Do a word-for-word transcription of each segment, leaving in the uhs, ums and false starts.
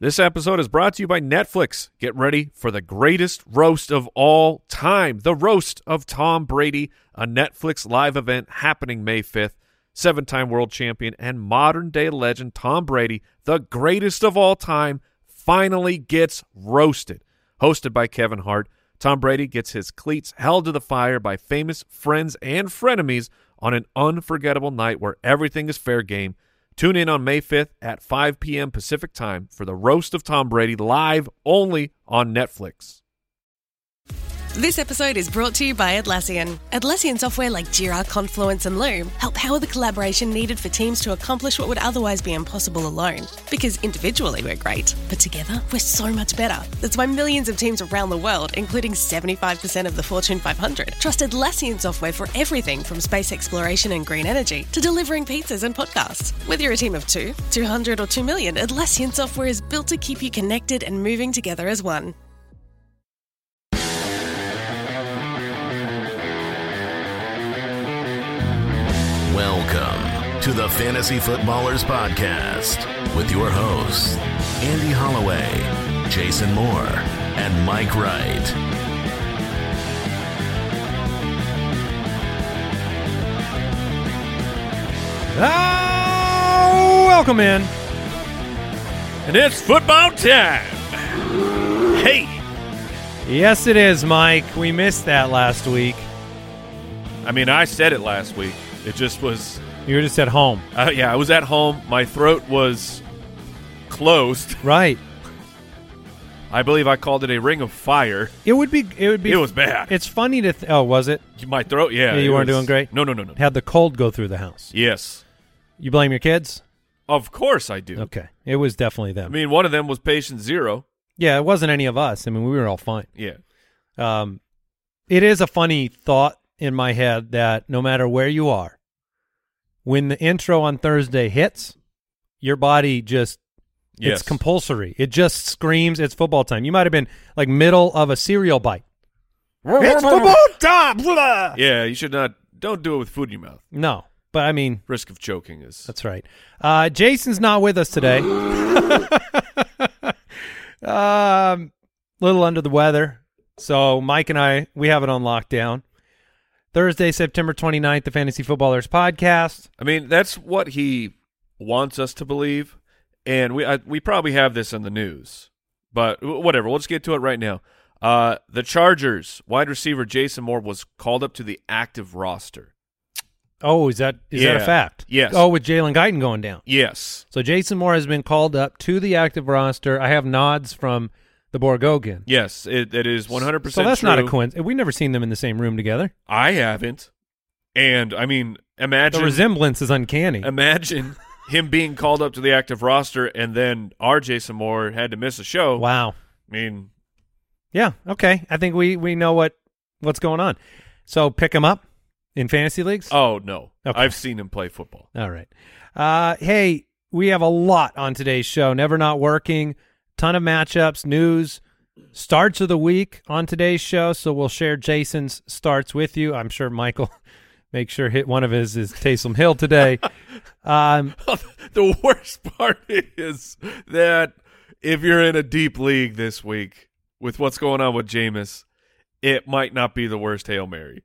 This episode is brought to you by Netflix. Get ready for the greatest roast of all time, the roast of Tom Brady, a Netflix live event happening May fifth. Seven-time world champion and modern-day legend Tom Brady, the greatest of all time, finally gets roasted. Hosted by Kevin Hart, Tom Brady gets his cleats held to the fire by famous friends and frenemies on an unforgettable night where everything is fair game. Tune in on May fifth at five p.m. Pacific Time for the roast of Tom Brady, live only on Netflix. This episode is brought to you by Atlassian. Atlassian software like Jira, Confluence, and Loom help power the collaboration needed for teams to accomplish what would otherwise be impossible alone. Because individually we're great, but together we're so much better. That's why millions of teams around the world, including seventy-five percent of the Fortune five hundred, trust Atlassian software for everything from space exploration and green energy to delivering pizzas and podcasts. Whether you're a team of two, two hundred, or two million, Atlassian software is built to keep you connected and moving together as one. Welcome to the Fantasy Footballers Podcast with your hosts, Andy Holloway, Jason Moore, and Mike Wright. Oh, welcome in. And it's football time. Hey. Yes, it is, Mike. We missed that last week. I mean, I said it last week. It just was... You were just at home. Uh, yeah, I was at home. My throat was closed. Right. I believe I called it a ring of fire. It would be... It would be. It was bad. It's funny to... Th- oh, was it? My throat, yeah. Yeah, you weren't was, doing great? No, no, no, no. Had the cold go through the house. Yes. You blame your kids? Of course I do. Okay. It was definitely them. I mean, one of them was patient zero. Yeah, it wasn't any of us. I mean, we were all fine. Yeah. Um, it is a funny thought in my head that no matter where you are, when the intro on Thursday hits, your body just, yes. it's compulsory. It just screams it's football time. You might have been like middle of a cereal bite. It's football time! Blah! Yeah, you should not, don't do it with food in your mouth. No, but I mean. Risk of choking is. That's right. Uh, Jason's not with us today. um, little under the weather. So Mike and I, we have it on lockdown. Thursday, September twenty-ninth, the Fantasy Footballers Podcast. I mean, that's what he wants us to believe, and we I, we probably have this in the news, but whatever. Let's get to it right now. Uh, the Chargers wide receiver Jason Moore was called up to the active roster. Oh, is that is yeah. that a fact? Yes. Oh, with Jalen Guyton going down. Yes. So Jason Moore has been called up to the active roster. I have nods from the Borgogan. Yes, it, it is one hundred percent So that's true. not a coincidence. We've never seen them in the same room together. I haven't. And, I mean, imagine... The resemblance is uncanny. Imagine him being called up to the active roster and then our Jason Moore had to miss a show. Wow. I mean... Yeah, okay. I think we, we know what, what's going on. So pick him up in fantasy leagues? Oh, no. Okay. I've seen him play football. All right. Uh, hey, we have a lot on today's show. Never Not Working. Ton of matchups, news, starts of the week on today's show. So we'll share Jason's starts with you. I'm sure Michael make sure hit one of his is Taysom Hill today. Um, the worst part is that if you're in a deep league this week with what's going on with Jameis, it might not be the worst Hail Mary.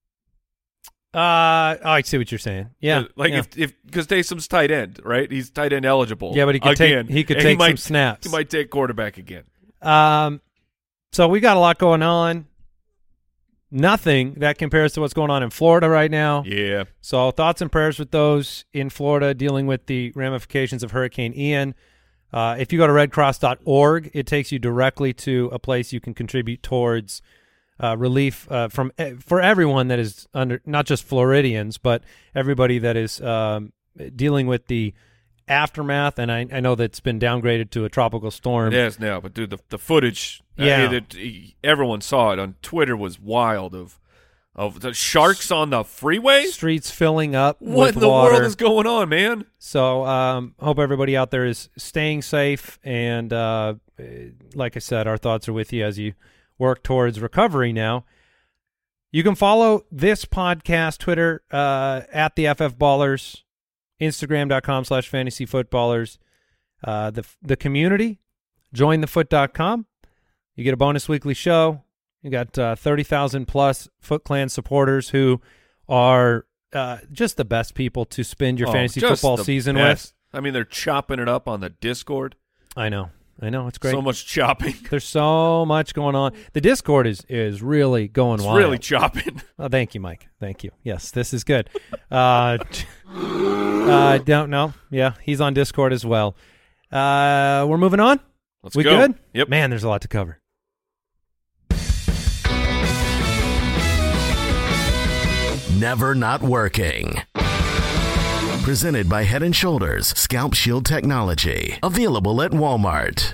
Uh, oh, I see what you're saying. Yeah, like yeah. if if because Taysom's tight end, right? He's tight end eligible. Yeah, but he could again. take he could And take he might, some snaps. He might take quarterback again. Um, so we got a lot going on. Nothing that compares to what's going on in Florida right now. Yeah. So thoughts and prayers with those in Florida dealing with the ramifications of Hurricane Ian. Uh, if you go to red cross dot org, it takes you directly to a place you can contribute towards uh, relief uh, from for everyone that is under, not just Floridians, but everybody that is um, dealing with the aftermath. And I, I know that's been downgraded to a tropical storm. It is now, but dude, the the footage, yeah, uh, it, it, everyone saw it on Twitter was wild of of the sharks on the freeway, streets filling up. What with in the water. world is going on, man? So um, hope everybody out there is staying safe. And uh, like I said, our thoughts are with you as you work towards recovery now. You can follow this podcast, Twitter, uh, at the F F Ballers, Instagram dot com slash fantasy footballers. Uh, the, the community, join the foot dot com. You get a bonus weekly show. You got uh, thirty thousand plus Foot Clan supporters who are uh, just the best people to spend your Oh, fantasy just football the season best. with. I mean, they're chopping it up on the Discord. I know. I know. It's great. So much chopping. There's so much going on. The Discord is is really going It's wild. really chopping. Oh, thank you, Mike. Thank you. Yes, this is good. uh, uh, don't know. Yeah, he's on Discord as well. Uh, we're moving on. Let's we go. good? Yep. Man, there's a lot to cover. Never Not Working. Presented by Head and Shoulders Scalp Shield Technology. Available at Walmart.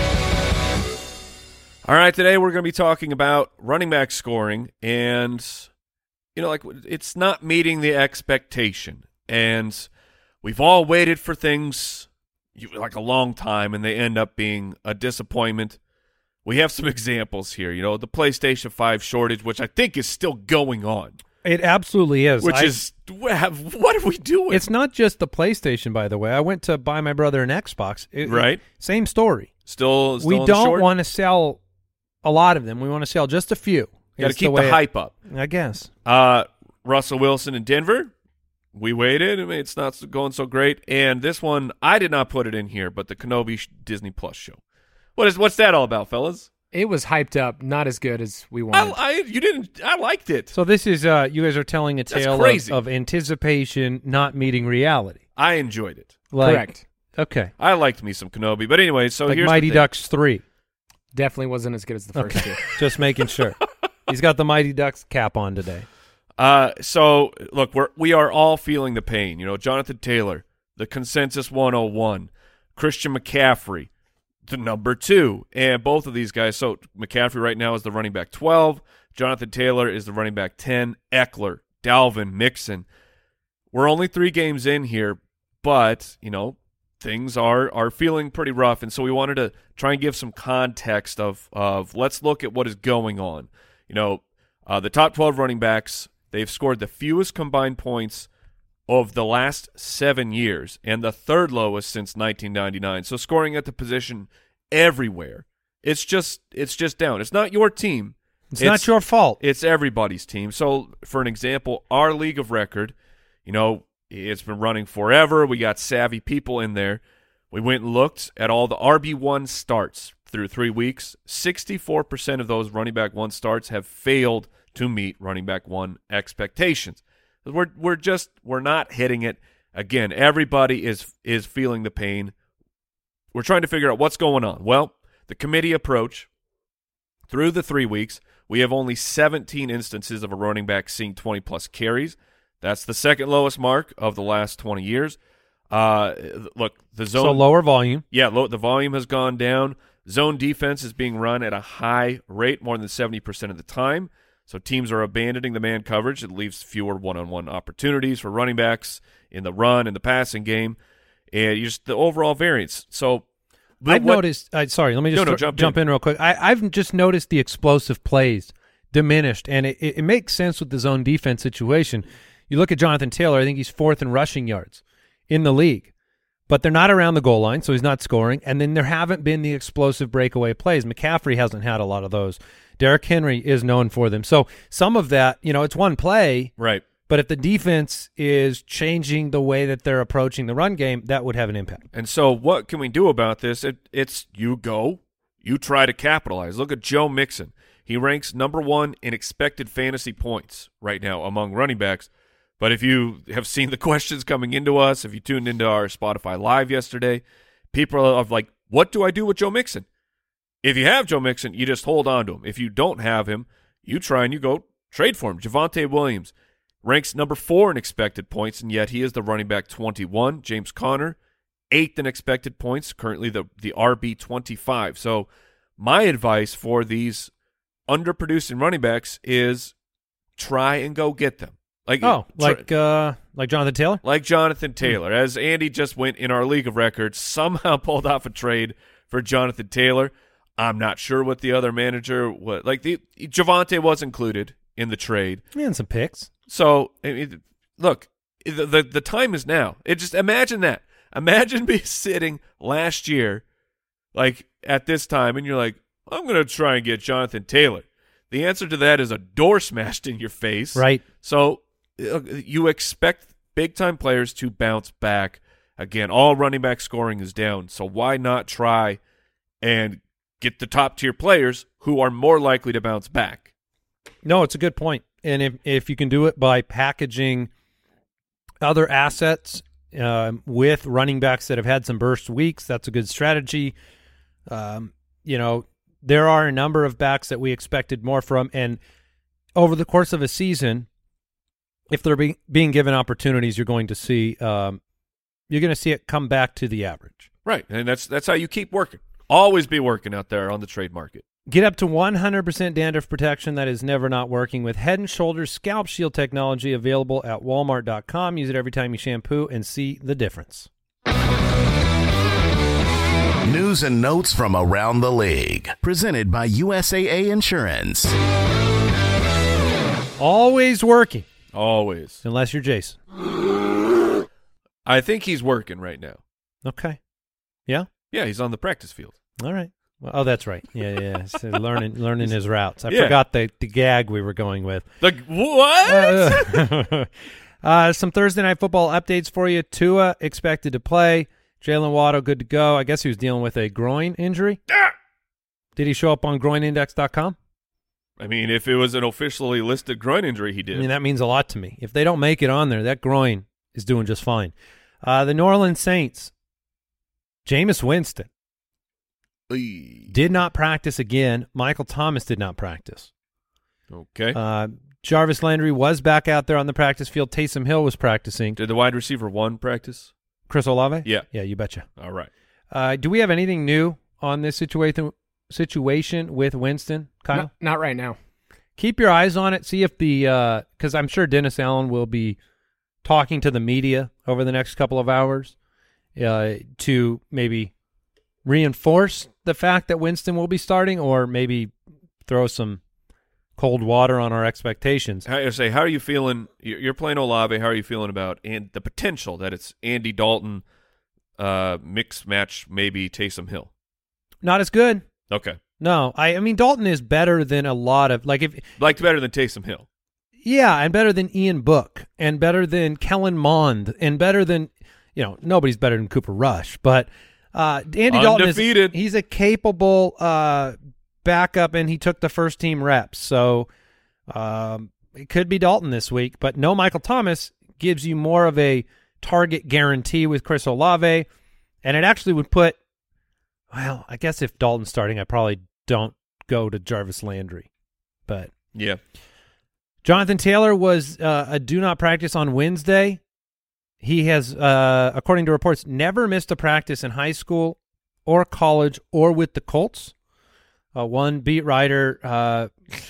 All right, today we're going to be talking about running back scoring, and, you know, like, it's not meeting the expectation. And we've all waited for things like a long time, and they end up being a disappointment. We have some examples here. You know, the PlayStation five shortage, which I think is still going on. It absolutely is. Which I, is, what are we doing? It's not just the PlayStation, by the way. I went to buy my brother an Xbox. It, right. Same story. Still, still we on the don't short? want to sell a lot of them. We want to sell just a few. Got to It's keep way the it- hype up. I guess. Uh, Russell Wilson in Denver. We waited. I mean, it's not going so great. And this one, I did not put it in here, but the Kenobi sh- Disney Plus show. What is what's that all about, fellas? It was hyped up, not as good as we I, wanted. I you didn't. I liked it. So this is uh, you guys are telling a tale of, crazy. of anticipation not meeting reality. I enjoyed it. Like, Correct. Okay. I liked me some Kenobi. But anyway, so Like here's Mighty the thing. Ducks three. Definitely wasn't as good as the first Okay. two. Just making sure. He's got the Mighty Ducks cap on today. Uh, so look, we're we are all feeling the pain. You know, Jonathan Taylor, the consensus one oh one, Christian McCaffrey, the number two, and both of these guys. So McCaffrey right now is the running back twelve. Jonathan Taylor is the running back ten. Eckler, Dalvin, Mixon. We're only three games in here, but you know things are are feeling pretty rough, and so we wanted to try and give some context of of let's look at what is going on. You know, uh, the top twelve running backs. They've scored the fewest combined points of the last seven years and the third lowest since nineteen ninety-nine. So scoring at the position everywhere. It's just it's just down. It's not your team. It's, not your fault. It's everybody's team. So for an example, our league of record, you know, it's been running forever. We got savvy people in there. We went and looked at all the R B one starts through three weeks. sixty-four percent of those running back one starts have failed to meet running back one expectations. We're we're just we're not hitting it. Again, everybody is is feeling the pain. We're trying to figure out what's going on. Well, the committee approach through the three weeks, we have only seventeen instances of a running back seeing twenty plus carries. That's the second lowest mark of the last twenty years. Uh, look, the zone So lower volume. Yeah, low, the volume has gone down. Zone defense is being run at a high rate, more than seventy percent of the time. So teams are abandoning the man coverage. It leaves fewer one-on-one opportunities for running backs in the run and the passing game, and just the overall variance. So I've what- noticed. Uh, sorry, let me just No, no, thr- jump jump in. in. real quick. I, I've just noticed the explosive plays diminished, and it, it, it makes sense with the zone defense situation. You look at Jonathan Taylor. I think he's fourth in rushing yards in the league, but they're not around the goal line, so he's not scoring. And then there haven't been the explosive breakaway plays. McCaffrey hasn't had a lot of those. Derrick Henry is known for them. So some of that, you know, it's one play, right. but if the defense is changing the way that they're approaching the run game, that would have an impact. And so what can we do about this? It, it's you go, you try to capitalize. Look at Joe Mixon. He ranks number one in expected fantasy points right now among running backs. But if you have seen the questions coming into us, if you tuned into our Spotify Live yesterday, people are like, what do I do with Joe Mixon? If you have Joe Mixon, you just hold on to him. If you don't have him, you try and you go trade for him. Javonte Williams ranks number four in expected points, and yet he is the running back twenty-one. James Conner, eighth in expected points, currently the, the R B twenty-five. So my advice for these underproducing running backs is try and go get them. Like Oh, try- like uh, like Jonathan Taylor? like Jonathan Taylor. As Andy just went in our league of records, somehow pulled off a trade for Jonathan Taylor. I'm not sure what the other manager was. Like the Javonte was included in the trade. And some picks. So I mean, look, the, the the time is now. It just imagine that. Imagine me sitting last year like at this time, and you're like, I'm going to try and get Jonathan Taylor. The answer to that is a door smashed in your face. Right. So uh, you expect big-time players to bounce back. Again, all running back scoring is down, so why not try and get the top-tier players who are more likely to bounce back? No, it's a good point. And if, if you can do it by packaging other assets uh, with running backs that have had some burst weeks, that's a good strategy. Um, you know, there are a number of backs that we expected more from, and over the course of a season, if they're be, being given opportunities, you're going to see um, you're going to see it come back to the average. Right, and that's that's how you keep working. Always be working out there on the trade market. Get up to one hundred percent dandruff protection that is never not working with Head and Shoulders Scalp Shield technology, available at walmart dot com. Use it every time you shampoo and see the difference. News and notes from around the league. Presented by U S A A Insurance. Always working. Always. Unless you're Jason. I think he's working right now. Okay. Yeah? Yeah, he's on the practice field. All right. Well, oh, that's right. Yeah, yeah. So learning learning his routes. I Yeah. forgot the, the gag we were going with. The what? Uh, uh, some Thursday Night Football updates for you. Tua expected to play. Jalen Waddle good to go. I guess he was dealing with a groin injury. Did he show up on groin index dot com? I mean, if it was an officially listed groin injury, he did. I mean, that means a lot to me. If they don't make it on there, that groin is doing just fine. Uh, the New Orleans Saints, Jameis Winston, Eey. did not practice again. Michael Thomas did not practice. Okay. Uh, Jarvis Landry was back out there on the practice field. Taysom Hill was practicing. Did the wide receiver one practice? Chris Olave? Yeah. Yeah, you betcha. All right. Uh, do we have anything new on this situation situation with Winston, Kyle? Not, not right now. Keep your eyes on it. See if the uh, – because I'm sure Dennis Allen will be talking to the media over the next couple of hours uh, to maybe reinforce the fact that Winston will be starting, or maybe throw some cold water on our expectations. How, I say, how are you feeling? You're you're playing Olave. How are you feeling about and the potential that it's Andy Dalton uh, mix match, maybe Taysom Hill? Not as good. Okay. No, I, I mean, Dalton is better than a lot of – like if Liked better than Taysom Hill. Yeah, and better than Ian Book, and better than Kellen Mond, and better than, you know, nobody's better than Cooper Rush. But uh, Andy Dalton is Undefeated. he's a capable uh, backup, and he took the first team reps. So um, it could be Dalton this week, but no Michael Thomas gives you more of a target guarantee with Chris Olave, and it actually would put, well, I guess if Dalton's starting, I probably don't go to Jarvis Landry, but Yeah. Jonathan Taylor was uh, a do not practice on Wednesday. He has, uh, according to reports, never missed a practice in high school or college or with the Colts. Uh, one beat writer uh,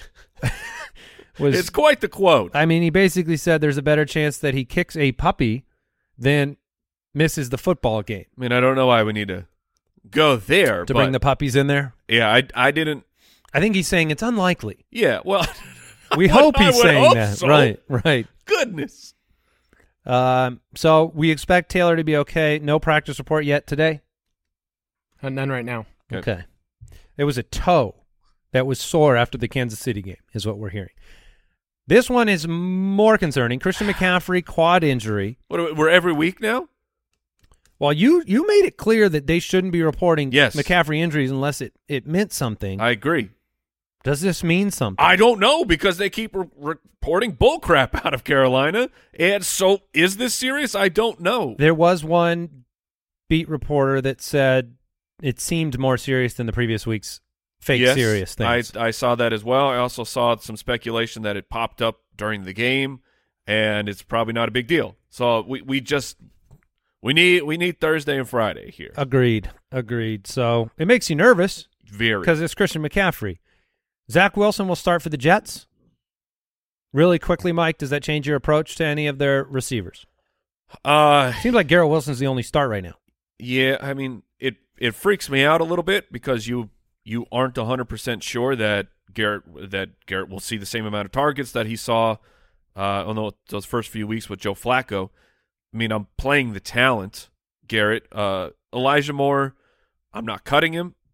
was... It's quite the quote. I mean, he basically said there's a better chance that he kicks a puppy than misses the football game. I mean, I don't know why we need to go there. To but bring the puppies in there? Yeah, I, I didn't. I think he's saying it's unlikely. Yeah, well. We I hope would- he's I would saying hope that. so. Right, right. Goodness. Um, so we expect Taylor to be okay. No practice report yet today? Uh, none right now. Okay. Okay. It was a toe that was sore after the Kansas City game, is what we're hearing. This one is more concerning. Christian McCaffrey, quad injury. What, are we- we're every week now? Well, you you made it clear that they shouldn't be reporting Yes. McCaffrey injuries unless it, it meant something. I agree. Does this mean something? I don't know because they keep re- reporting bullcrap out of Carolina. And so is this serious? I don't know. There was one beat reporter that said it seemed more serious than the previous week's fake Yes, serious things. I, I saw that as well. I also saw some speculation that it popped up during the game, and it's probably not a big deal. So we, we just we need we need Thursday and Friday here. Agreed. Agreed. So it makes you nervous Very. because it's Christian McCaffrey. Zach Wilson will start for the Jets. Really quickly, Mike, does that change your approach to any of their receivers? Uh, Seems like Garrett Wilson's the only start right now. yeah, I mean, it it freaks me out a little bit because you you aren't one hundred percent sure that Garrett that Garrett will see the same amount of targets that he saw uh, on those first few weeks with Joe Flacco. I mean, I'm playing the talent, Garrett. Uh, Elijah Moore, I'm not cutting him,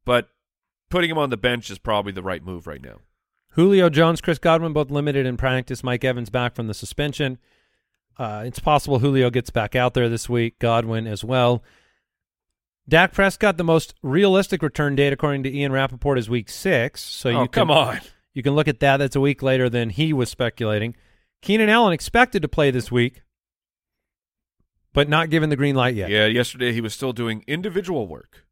but putting him on the bench is probably the right move right now. Julio Jones, Chris Godwin, both limited in practice. Mike Evans back from the suspension. Uh, it's possible Julio gets back out there this week. Godwin as well. Dak Prescott, the most realistic return date, according to Ian Rappaport, is week six. So oh, you can, come on. You can look at that. That's a week later than he was speculating. Keenan Allen expected to play this week, but not given the green light yet. Yeah, yesterday he was still doing individual work.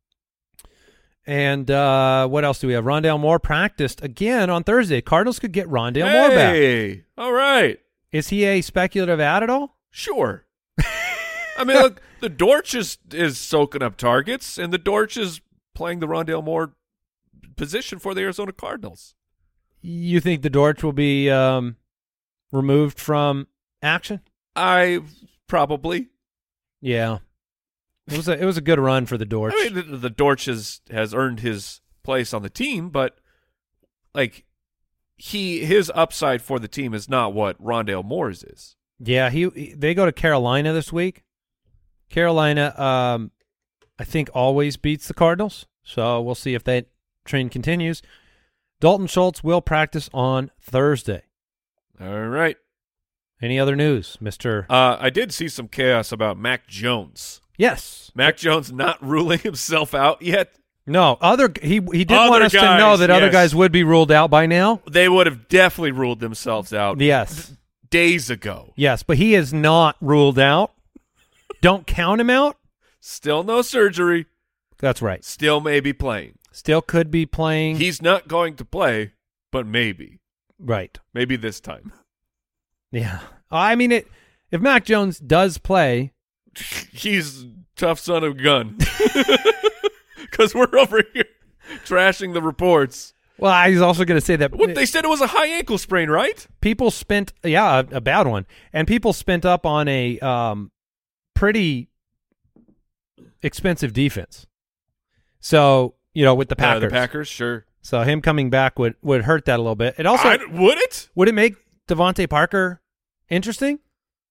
And uh, what else do we have? Rondale Moore practiced again on Thursday. Cardinals could get Rondale hey, Moore back. Hey, all right. Is he a speculative ad at all? Sure. I mean, look, the Dortch is, is soaking up targets, and the Dortch is playing the Rondale Moore position for the Arizona Cardinals. You think the Dortch will be um, removed from action? I probably. Yeah. It was a it was a good run for the Dortch. I mean, the, the Dortch has, has earned his place on the team, but like he his upside for the team is not what Rondale Moore's is. Yeah, he, he they go to Carolina this week. Carolina, um, I think, always beats the Cardinals, so we'll see if that trend continues. Dalton Schultz will practice on Thursday. All right. Any other news, Mister Uh, I did see some chaos about Mac Jones. Yes. Mac Jones not ruling himself out yet. No, other he he did Other want us guys, to know that other yes. guys would be ruled out by now. They would have definitely ruled themselves out. Yes. Days ago. Yes, but he is not ruled out. Don't count him out. Still no surgery. That's right. Still may be playing. Still could be playing. He's not going to play, but maybe. Right. Maybe this time. Yeah. I mean, it. If Mac Jones does play, he's tough son of a gun. Because we're over here trashing the reports. Well, I was also going to say that what, they said it was a high ankle sprain, right? People spent, yeah, a, a bad one, and people spent up on a um, pretty expensive defense. So you know, with the Packers, uh, the Packers, sure. So him coming back would would hurt that a little bit. It also I, would it would it make Devontae Parker interesting?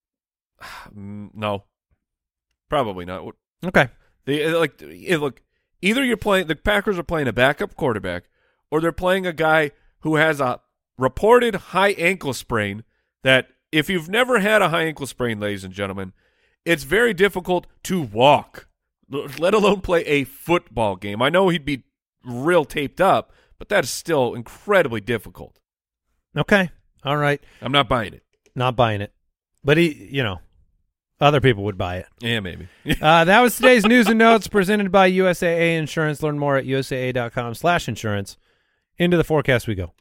No, probably not. Okay, they like look. Either you're playing the Packers are playing a backup quarterback, or they're playing a guy who has a reported high ankle sprain that if you've never had a high ankle sprain, ladies and gentlemen, it's very difficult to walk, let alone play a football game. I know he'd be real taped up, but that is still incredibly difficult. Okay. All right. I'm not buying it. Not buying it. But, he, you know, other people would buy it. Yeah, maybe. uh, that was today's news and notes presented by U S A A Insurance. Learn more at U S A A dot com slash insurance. Into the forecast we go.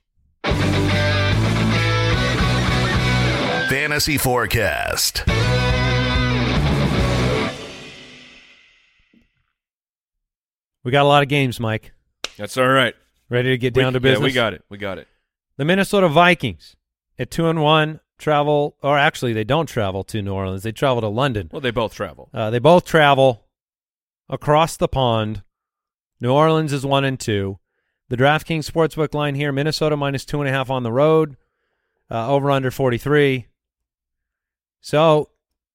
Fantasy Forecast. We got a lot of games, Mike. That's all right. Ready to get down we, to business? Yeah, we got it. We got it. The Minnesota Vikings at two and one travel, or actually they don't travel to New Orleans. They travel to London. Well, they both travel. Uh, they both travel across the pond. New Orleans is one and two. The DraftKings Sportsbook line here, Minnesota minus two and a half on the road, uh, over under forty-three. So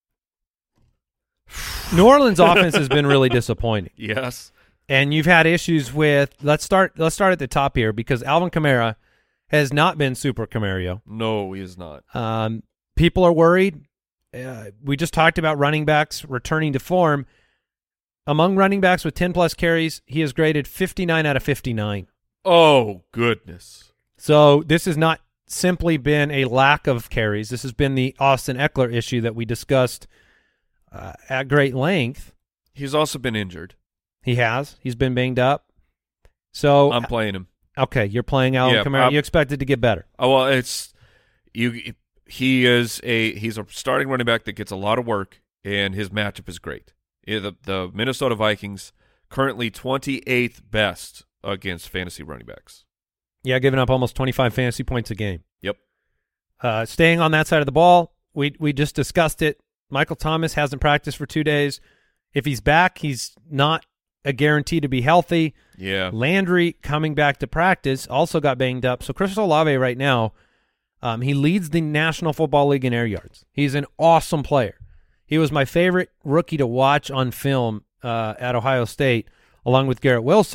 New Orleans offense has been really disappointing. Yes. And you've had issues with, let's start let's start at the top here, because Alvin Kamara has not been Super Camario. No, he is not. Um, people are worried. Uh, we just talked about running backs returning to form. Among running backs with ten plus carries, he has graded fifty-nine out of fifty-nine. Oh, goodness. So this has not simply been a lack of carries. This has been the Austin Eckler issue that we discussed uh, at great length. He's also been injured. He has. He's been banged up. So I'm playing him. Okay, you're playing Alvin yeah, Kamara. I'm, you expect it to get better. Oh, well, it's you. He is a he's a starting running back that gets a lot of work, and his matchup is great. Yeah, the the Minnesota Vikings currently twenty-eighth best against fantasy running backs. Yeah, giving up almost twenty-five fantasy points a game. Yep. Uh, staying on that side of the ball, we we just discussed it. Michael Thomas hasn't practiced for two days. If he's back, he's not a guarantee to be healthy. Yeah. Landry coming back to practice also got banged up. So Chris Olave right now, um, he leads the National Football League in air yards. He's an awesome player. He was my favorite rookie to watch on film uh, at Ohio State, along with Garrett Wilson.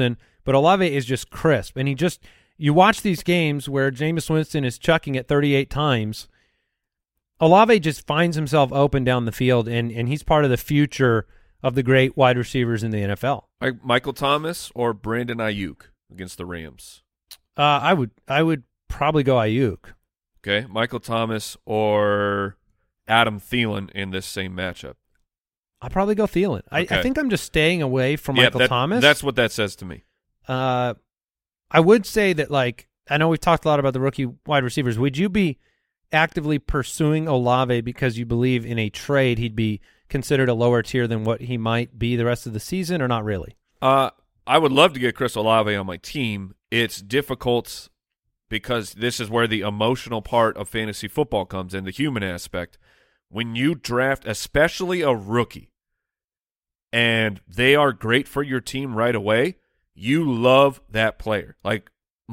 but Olave is just crisp. And he just – you watch these games where Jameis Winston is chucking it thirty-eight times. Olave just finds himself open down the field, and, and he's part of the future of the great wide receivers in the N F L. Like Michael Thomas or Brandon Ayuk against the Rams? Uh, I would I would probably go Ayuk. Okay, Michael Thomas or Adam Thielen in this same matchup? I'll probably go Thielen. Okay. I, I think I'm just staying away from yeah, Michael that, Thomas. That's what that says to me. Uh, I would say that, like, I know we've talked a lot about the rookie wide receivers. Would you be actively pursuing Olave because you believe in a trade he'd be considered a lower tier than what he might be the rest of the season, or not really? Uh, I would love to get Chris Olave on my team. It's difficult because this is where the emotional part of fantasy football comes in, the human aspect. When you draft, especially a rookie, and they are great for your team right away, you love that player. Like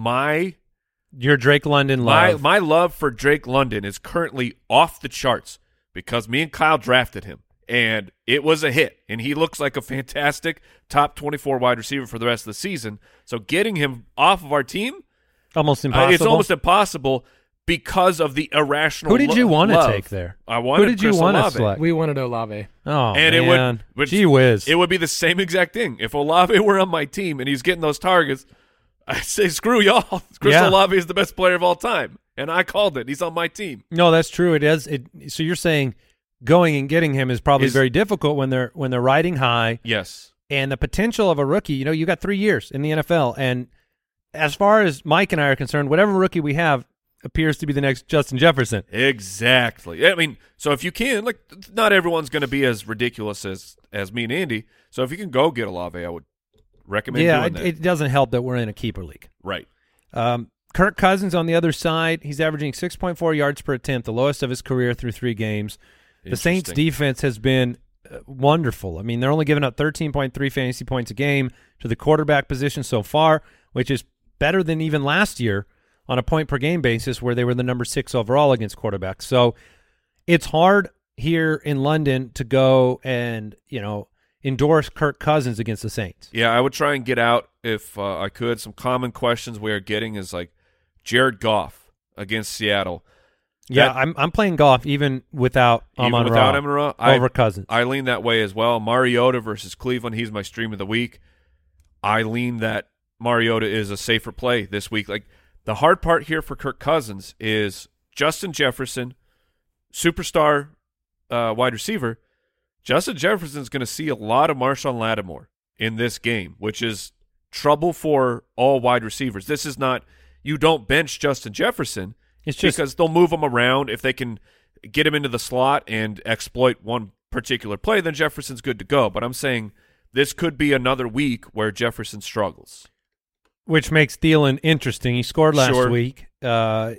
my Your Drake London my love. my love for Drake London is currently off the charts because me and Kyle drafted him, and it was a hit, and he looks like a fantastic top twenty-four wide receiver for the rest of the season. So getting him off of our team, Almost uh, impossible. it's almost impossible because of the irrational. Who did you lo- want to love. take there? I wanted Who did you Chris want to Olave. select? We wanted Olave. Oh, And it would- man. would- Gee whiz. It would be the same exact thing. If Olave were on my team and he's getting those targets, I'd say, screw y'all. Chris Yeah. Olave is the best player of all time. And I called it. He's on my team. No, that's true. It is. It, so you're saying going and getting him is probably Is- very difficult when they're when they're riding high, Yes. and the potential of a rookie. You know, you got three years in the N F L, and as far as Mike and I are concerned, whatever rookie we have appears to be the next Justin Jefferson. Exactly. I mean, so if you can, like, not everyone's going to be as ridiculous as, as me and Andy. So if you can go get Olave, I would recommend yeah, doing it, that. it doesn't help that we're in a keeper league. right. Um, Kirk Cousins on the other side, he's averaging six point four yards per attempt, the lowest of his career through three games. The Saints' Interesting. defense has been uh, wonderful. I mean, they're only giving up thirteen point three fantasy points a game to the quarterback position so far, which is better than even last year on a point-per-game basis where they were the number six overall against quarterbacks. So it's hard here in London to go and, you know, endorse Kirk Cousins against the Saints. Yeah, I would try and get out if uh, I could. Some common questions we are getting is like Jared Goff against Seattle. Yeah, That- I'm I'm playing golf even without Even Amon without Ra Amon-Ra, I- over Cousins. I lean that way as well. Mariota versus Cleveland, he's my stream of the week. I lean that Mariota is a safer play this week. Like, the hard part here for Kirk Cousins is Justin Jefferson, superstar uh, wide receiver. Justin Jefferson's going to see a lot of Marshawn Lattimore in this game, which is trouble for all wide receivers. This is not – you don't bench Justin Jefferson It's just because they'll move him around. If they can get him into the slot and exploit one particular play, then Jefferson's good to go. But I'm saying this could be another week where Jefferson struggles. which makes Thielen interesting. He scored last Sure. week. Uh,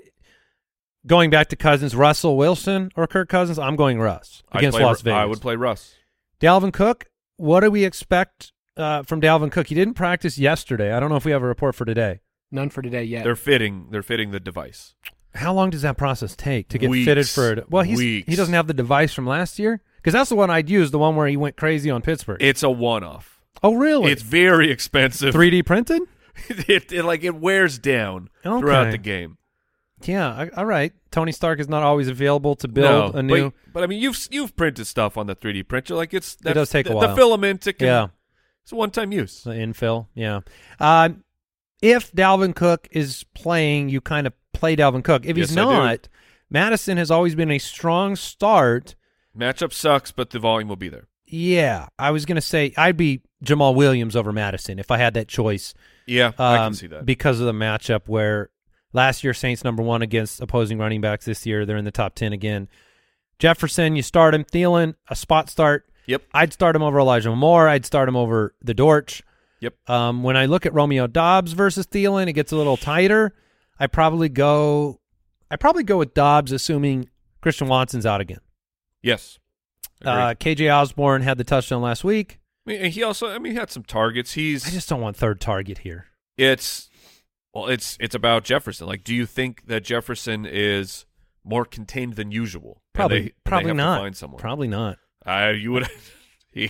going back to Cousins, Russell Wilson or Kirk Cousins, I'm going Russ I'd against play, Las Vegas. I would play Russ. Dalvin Cook, what do we expect uh, from Dalvin Cook? He didn't practice yesterday. I don't know if we have a report for today. None for today yet. They're fitting. They're fitting the device. How long does that process take to get Weeks. fitted for it? Well, he's, Weeks. he doesn't have the device from last year? Because that's the one I'd use, the one where he went crazy on Pittsburgh. It's a one-off. oh, really? It's very expensive. three D printed? it, it like it wears down Okay. throughout the game. Yeah, I, all right. Tony Stark is not always available to build no, a new. But, but I mean, you've you've printed stuff on the three D printer. Like it's that's, does take a the, while. The filament. It can, Yeah. it's a one-time use. The infill, yeah. Um, if Dalvin Cook is playing, you kind of play Dalvin Cook. If he's Yes, I do. not, Madison has always been a strong start. Matchup sucks, but the volume will be there. Yeah, I was going to say I'd be Jamal Williams over Madison if I had that choice. Yeah, I um, can see that. Because of the matchup where last year Saints number one against opposing running backs. This year they're in the top ten again. Jefferson, you start him. Thielen, a spot start. Yep. I'd start him over Elijah Moore. I'd start him over the Dortch. Yep. Um, when I look at Romeo Dobbs versus Thielen, it gets a little tighter. I probably go. I probably go with Dobbs, assuming Christian Watson's out again. Yes. Agreed. Uh, K J Osborne had the touchdown last week. I mean, and he also, I mean, he had some targets. He's I just don't want third target here. It's well, it's it's about Jefferson. Like, do you think that Jefferson is more contained than usual? And Probably, they- and they probably have to not. find someone. Probably not. Uh, you would. he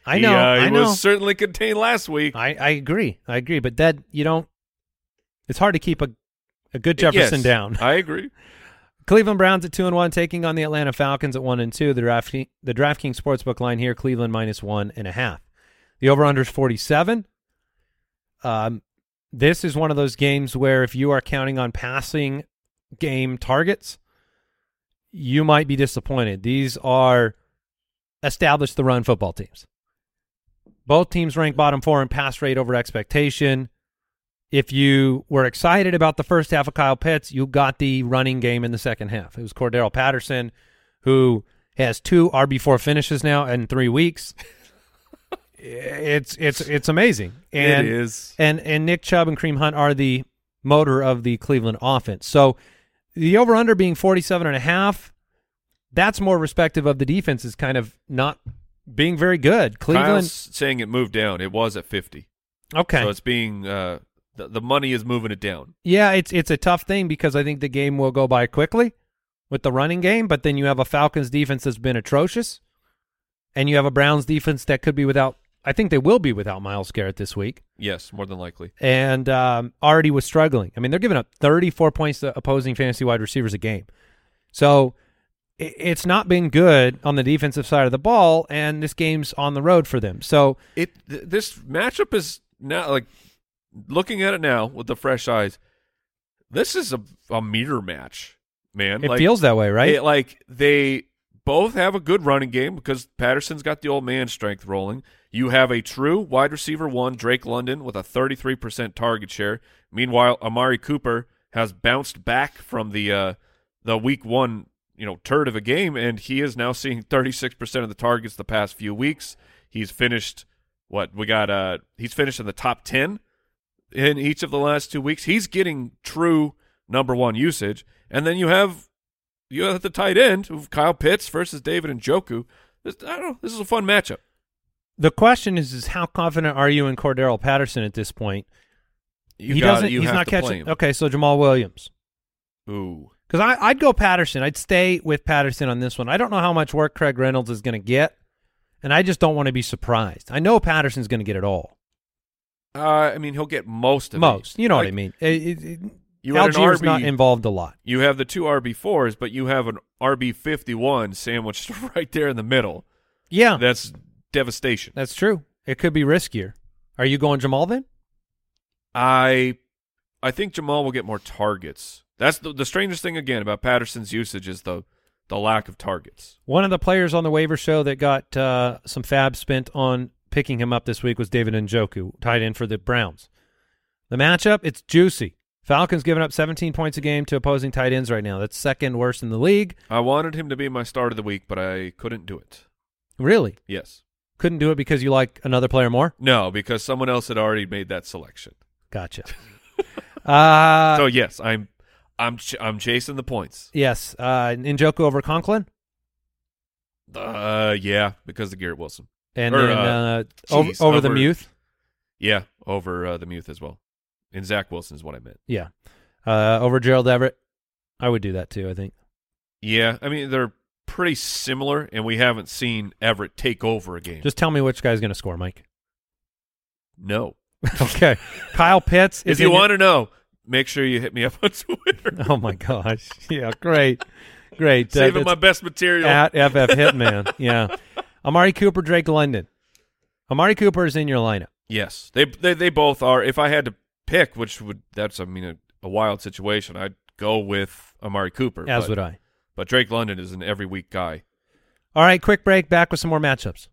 I know. He, uh, I he know. was certainly contained last week. I, I agree. I agree. But that you don't. It's hard to keep a a good Jefferson yes, down. I agree. Cleveland Browns at two and one, taking on the Atlanta Falcons at one and two. The Draft the DraftKings Sportsbook line here: Cleveland minus one and a half. The over/under is forty-seven. Um, this is one of those games where if you are counting on passing game targets, you might be disappointed. These are established the run football teams. Both teams rank bottom four in pass rate over expectation. If you were excited about the first half of Kyle Pitts, you got the running game in the second half. It was Cordero Patterson, who has two R B four finishes now in three weeks. It's it's it's amazing. And, it is. And and Nick Chubb and Kareem Hunt are the motor of the Cleveland offense. So the over-under being forty-seven and a half, that's more respective of the defenses kind of not being very good. Cleveland Kyle's saying it moved down. It was at fifty. Okay. So it's being uh, the, the money is moving it down. Yeah, it's it's a tough thing because I think the game will go by quickly with the running game, but then you have a Falcons defense that's been atrocious, and you have a Browns defense that could be without – I think they will be without Myles Garrett this week. Yes, more than likely. And um, already was struggling. I mean, they're giving up thirty-four points to opposing fantasy wide receivers a game. So it, it's not been good on the defensive side of the ball, and this game's on the road for them. So it th- this matchup is now, like, looking at it now with the fresh eyes, this is a, a mirror match, man. it like, feels that way, right? It, like, they both have a good running game because Patterson's got the old man strength rolling. You have a true wide receiver one, Drake London, with a thirty-three percent target share. Meanwhile, Amari Cooper has bounced back from the uh, the week one, you know, turd of a game, and he is now seeing thirty-six percent of the targets the past few weeks. He's finished what we got. Uh, he's finished in the top ten in each of the last two weeks. He's getting true number one usage, and then you have you have the tight end of Kyle Pitts versus David Njoku. This, I don't know. This is a fun matchup. The question is, is how confident are you in Cordero Patterson at this point? You he got doesn't. it. You he's have not to play catching. him. Okay, so Jamal Williams. Ooh. Because I'd go Patterson. I'd stay with Patterson on this one. I don't know how much work Craig Reynolds is going to get, and I just don't want to be surprised. I know Patterson's going to get it all. Uh, I mean, he'll get most of Most. it. You know Like, what I mean. It, it, it, You had an Algiers R B, not involved a lot. You have the two R B fours, but you have an R B fifty-one sandwiched right there in the middle. Yeah, That's devastation. that's true. It could be riskier. Are you going Jamal then? I I think Jamal will get more targets. That's the, the strangest thing, again, about Patterson's usage is the, the lack of targets. One of the players on the waiver show that got uh, some fab spent on picking him up this week was David Njoku, tight end for the Browns. The matchup, it's juicy. Falcons giving up seventeen points a game to opposing tight ends right now. That's second worst in the league. I wanted him to be my start of the week, but I couldn't do it. Really? Yes. Couldn't do it because you like another player more? No, because someone else had already made that selection. Gotcha. uh, so yes, I'm I'm ch- I'm chasing the points. yes. Uh, Njoku over Conklin? Uh, yeah, because of Garrett Wilson. And Or, then uh, uh, over, geez, over the over- Muth? Yeah, over uh, the Muth as well. And Zach Wilson is what I meant. Yeah. Uh, over Gerald Everett? I would do that too, I think. Yeah, I mean, they're pretty similar, and we haven't seen Everett take over a game. Just tell me which guy's going to score, Mike. no. Okay. Kyle Pitts. If is you in your- want to know, make sure you hit me up on Twitter. Oh, my gosh. Yeah, great. Great. Uh, Saving it's my best material. at F F Hitman. Yeah. Amari Cooper, Drake London. Amari Cooper is in your lineup. Yes, they, they they both are. If I had to pick, which would that's I mean a, a wild situation, I'd go with Amari Cooper. As but, would I. But Drake London is an every week guy. All right, quick break. Back with some more matchups.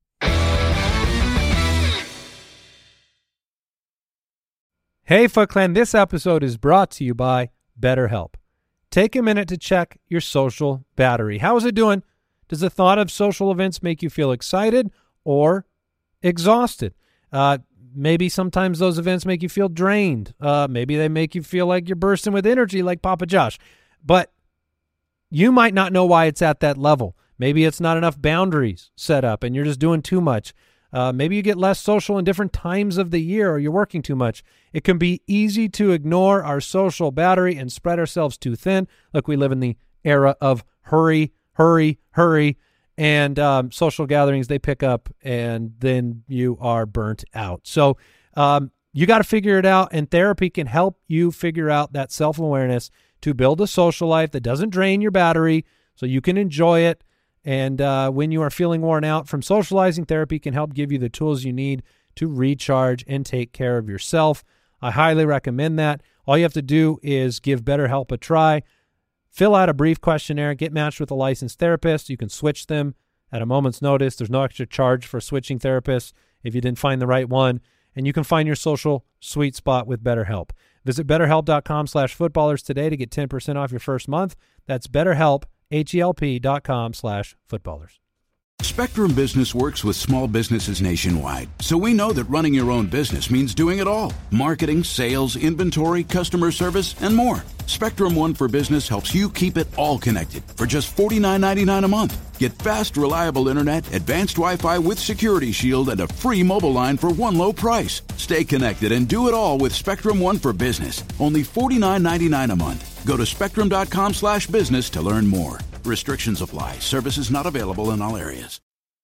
Hey, Foot Clan, this episode is brought to you by BetterHelp. Take a minute to check your social battery. How is it doing? Does the thought of social events make you feel excited or exhausted? Uh, maybe sometimes those events make you feel drained. Uh, maybe they make you feel like you're bursting with energy like Papa Josh. But you might not know why it's at that level. Maybe it's not enough boundaries set up and you're just doing too much. Uh, maybe you get less social in different times of the year or you're working too much. It can be easy to ignore our social battery and spread ourselves too thin. Look, we live in the era of hurry, hurry, hurry. and um, social gatherings, they pick up, and then you are burnt out. So um, you got to figure it out, and therapy can help you figure out that self-awareness to build a social life that doesn't drain your battery so you can enjoy it. And uh, when you are feeling worn out from socializing, therapy can help give you the tools you need to recharge and take care of yourself. I highly recommend that. All you have to do is give BetterHelp a try. Fill out a brief questionnaire, get matched with a licensed therapist. You can switch them at a moment's notice. There's no extra charge for switching therapists if you didn't find the right one. And you can find your social sweet spot with BetterHelp. Visit betterhelp.com slash footballers today to get ten percent off your first month. That's BetterHelp, H-E-L-P dot com slash footballers. Spectrum Business works with small businesses nationwide, so we know that running your own business means doing it all. Marketing, sales, inventory, customer service, and more. Spectrum One for Business helps you keep it all connected for just forty-nine ninety-nine a month. Get fast, reliable internet, advanced Wi-Fi with Security Shield, and a free mobile line for one low price. Stay connected and do it all with Spectrum One for Business. Only forty-nine ninety-nine a month. Go to spectrum.com slash business to learn more. Restrictions apply. Services not available in all areas.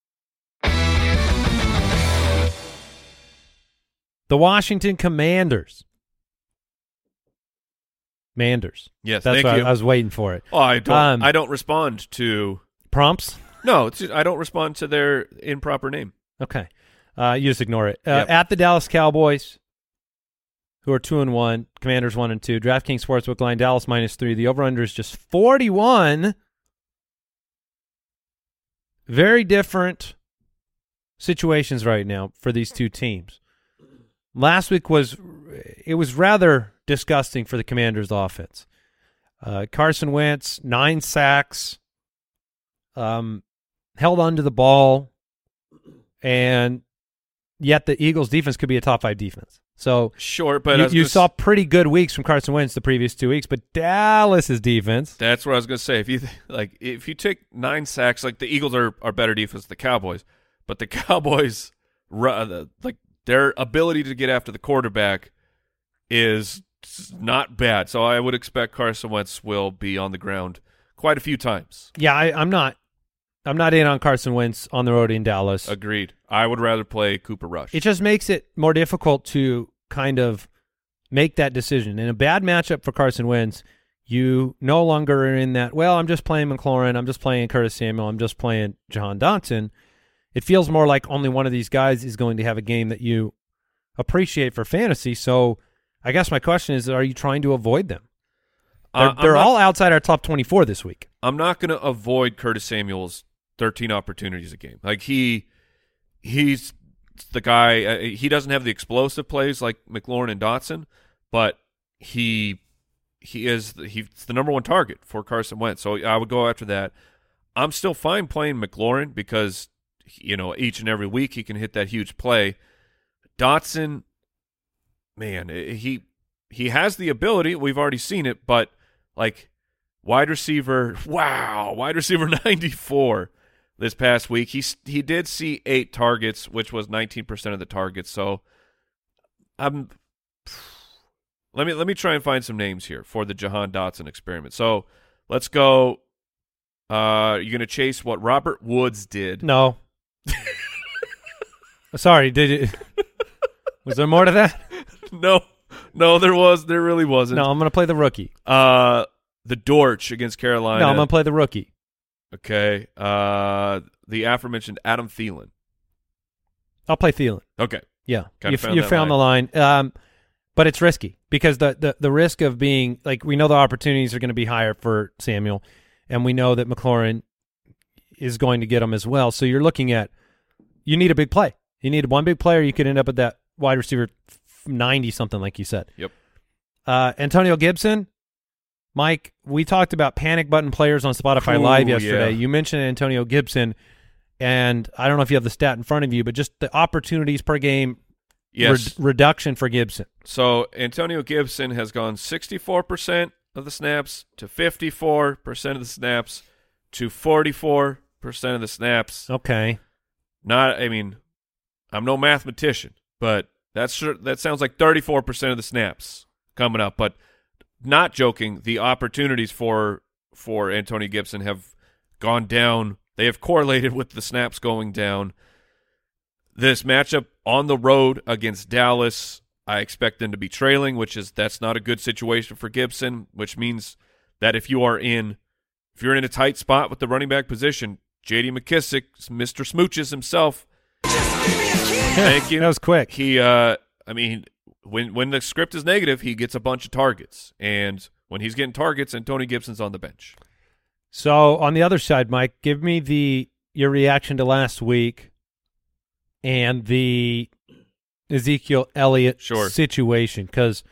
The Washington Commanders. Manders. Yes, That's thank what you. I, I was waiting for it. Oh, I don't. Um, I don't respond to Prompts? no. It's, I don't respond to their improper name. Okay. Uh, you just ignore it. Uh, Yep. At the Dallas Cowboys, who are two and one, Commanders one and two. DraftKings Sportsbook line, Dallas minus three. The over/under is just forty-one. Very different situations right now for these two teams. Last week was it was rather disgusting for the Commanders' offense. Uh, Carson Wentz, nine sacks, um, held onto the ball, and yet the Eagles' defense could be a top five defense. So Sure, but you, I was you gonna saw s- pretty good weeks from Carson Wentz the previous two weeks, but Dallas's defense. That's what I was going to say. If you th- like, if you take nine sacks, like the Eagles are, are better defense than the Cowboys, but the Cowboys, ru- uh, the- like their ability to get after the quarterback is not bad. So I would expect Carson Wentz will be on the ground quite a few times. Yeah, I, I'm not. I'm not in on Carson Wentz on the road in Dallas. Agreed. I would rather play Cooper Rush. It just makes it more difficult to kind of make that decision. In a bad matchup for Carson Wentz, you no longer are in that, well, I'm just playing McLaurin, I'm just playing Curtis Samuel, I'm just playing Jahan Dotson. It feels more like only one of these guys is going to have a game that you appreciate for fantasy. So I guess my question is, are you trying to avoid them? They're, Uh, I'm they're not- all outside our top twenty-four this week. I'm not going to avoid Curtis Samuel's thirteen opportunities a game. Like he, he's the guy. Uh, he doesn't have the explosive plays like McLaurin and Dotson, but he he is the, he's the number one target for Carson Wentz. So I would go after that. I'm still fine playing McLaurin because you know each and every week he can hit that huge play. Dotson, man, he he has the ability. We've already seen it, but like. Wide receiver, wow, wide receiver ninety-four this past week. He he did see eight targets, which was nineteen percent of the targets. So, I'm let me let me try and find some names here for the Jahan Dotson experiment. So, let's go. Uh, you're gonna chase what Robert Woods did. No. Sorry, did it? Was there more to that? no, no, there was, there really wasn't. No, I'm going to play the rookie. Uh, the Dortch against Carolina. No, I'm going to play the rookie. Okay. Uh, the aforementioned Adam Thielen. I'll play Thielen. Okay. Yeah, Kinda you, found you that found the line. Um, but it's risky because the, the, the risk of being – like we know the opportunities are going to be higher for Samuel, and we know that McLaurin is going to get them as well. So you're looking at – you need a big play. You need one big player. You could end up at that wide receiver ninety-something like you said. Yep. Uh, Antonio Gibson – Mike, we talked about panic button players on Spotify Ooh, Live yesterday. yeah. You mentioned Antonio Gibson, and I don't know if you have the stat in front of you, but just the opportunities per game Yes. re- reduction for Gibson. So Antonio Gibson has gone sixty-four percent of the snaps to fifty-four percent of the snaps to forty-four percent of the snaps. Okay. Not, I mean, I'm no mathematician, but that's sure, that sounds like thirty-four percent of the snaps coming up. But not joking, the opportunities for for Antonio Gibson have gone down. They have correlated with the snaps going down. This matchup on the road against Dallas, I expect them to be trailing, which is that's not a good situation for Gibson, which means that if you are in if you're in a tight spot with the running back position, J D McKissick, Mister Smooches himself. Thank you. That was quick. He uh I mean, when when the script is negative, he gets a bunch of targets. And when he's getting targets, and Tony Gibson's on the bench. So on the other side, Mike, give me the your reaction to last week and the Ezekiel Elliott sure. situation, because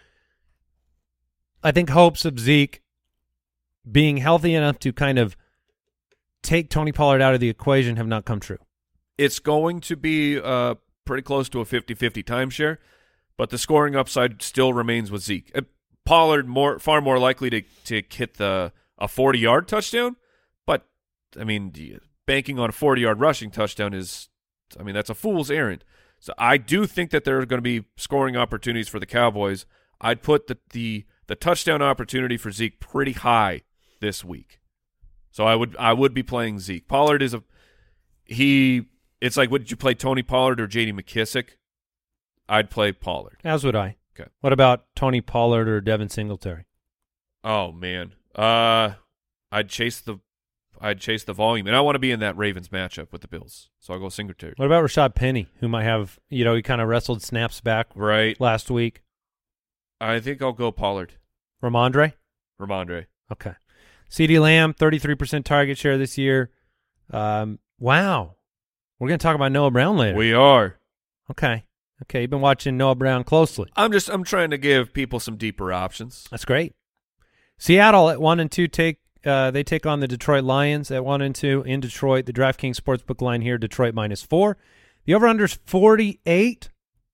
I think hopes of Zeke being healthy enough to kind of take Tony Pollard out of the equation have not come true. It's going to be uh, pretty close to a fifty-fifty timeshare, but the scoring upside still remains with Zeke. Uh, Pollard more far more likely to, to hit the a forty-yard touchdown, but, I mean, banking on a forty-yard rushing touchdown is, I mean, that's a fool's errand. So I do think that there are going to be scoring opportunities for the Cowboys. I'd put the, the the touchdown opportunity for Zeke pretty high this week. So I would I would be playing Zeke. Pollard is a he. It's like, would you play Tony Pollard or J D McKissick? I'd play Pollard. As would I. Okay. What about Tony Pollard or Devin Singletary? Oh man, uh, I'd chase the I'd chase the volume, and I want to be in that Ravens matchup with the Bills, so I'll go Singletary. What about Rashad Penny, who might have, you know, he kind of wrestled snaps back right last week? I think I'll go Pollard. Ramondre? Ramondre. Okay. CeeDee Lamb, thirty-three percent target share this year. Um, wow. We're going to talk about Noah Brown later. We are. Okay. Okay, you've been watching Noah Brown closely. I'm just I'm trying to give people some deeper options. That's great. Seattle at one and two take uh, they take on the Detroit Lions at one and two in Detroit. The DraftKings Sportsbook line here, Detroit minus four. The over-under is forty-eight.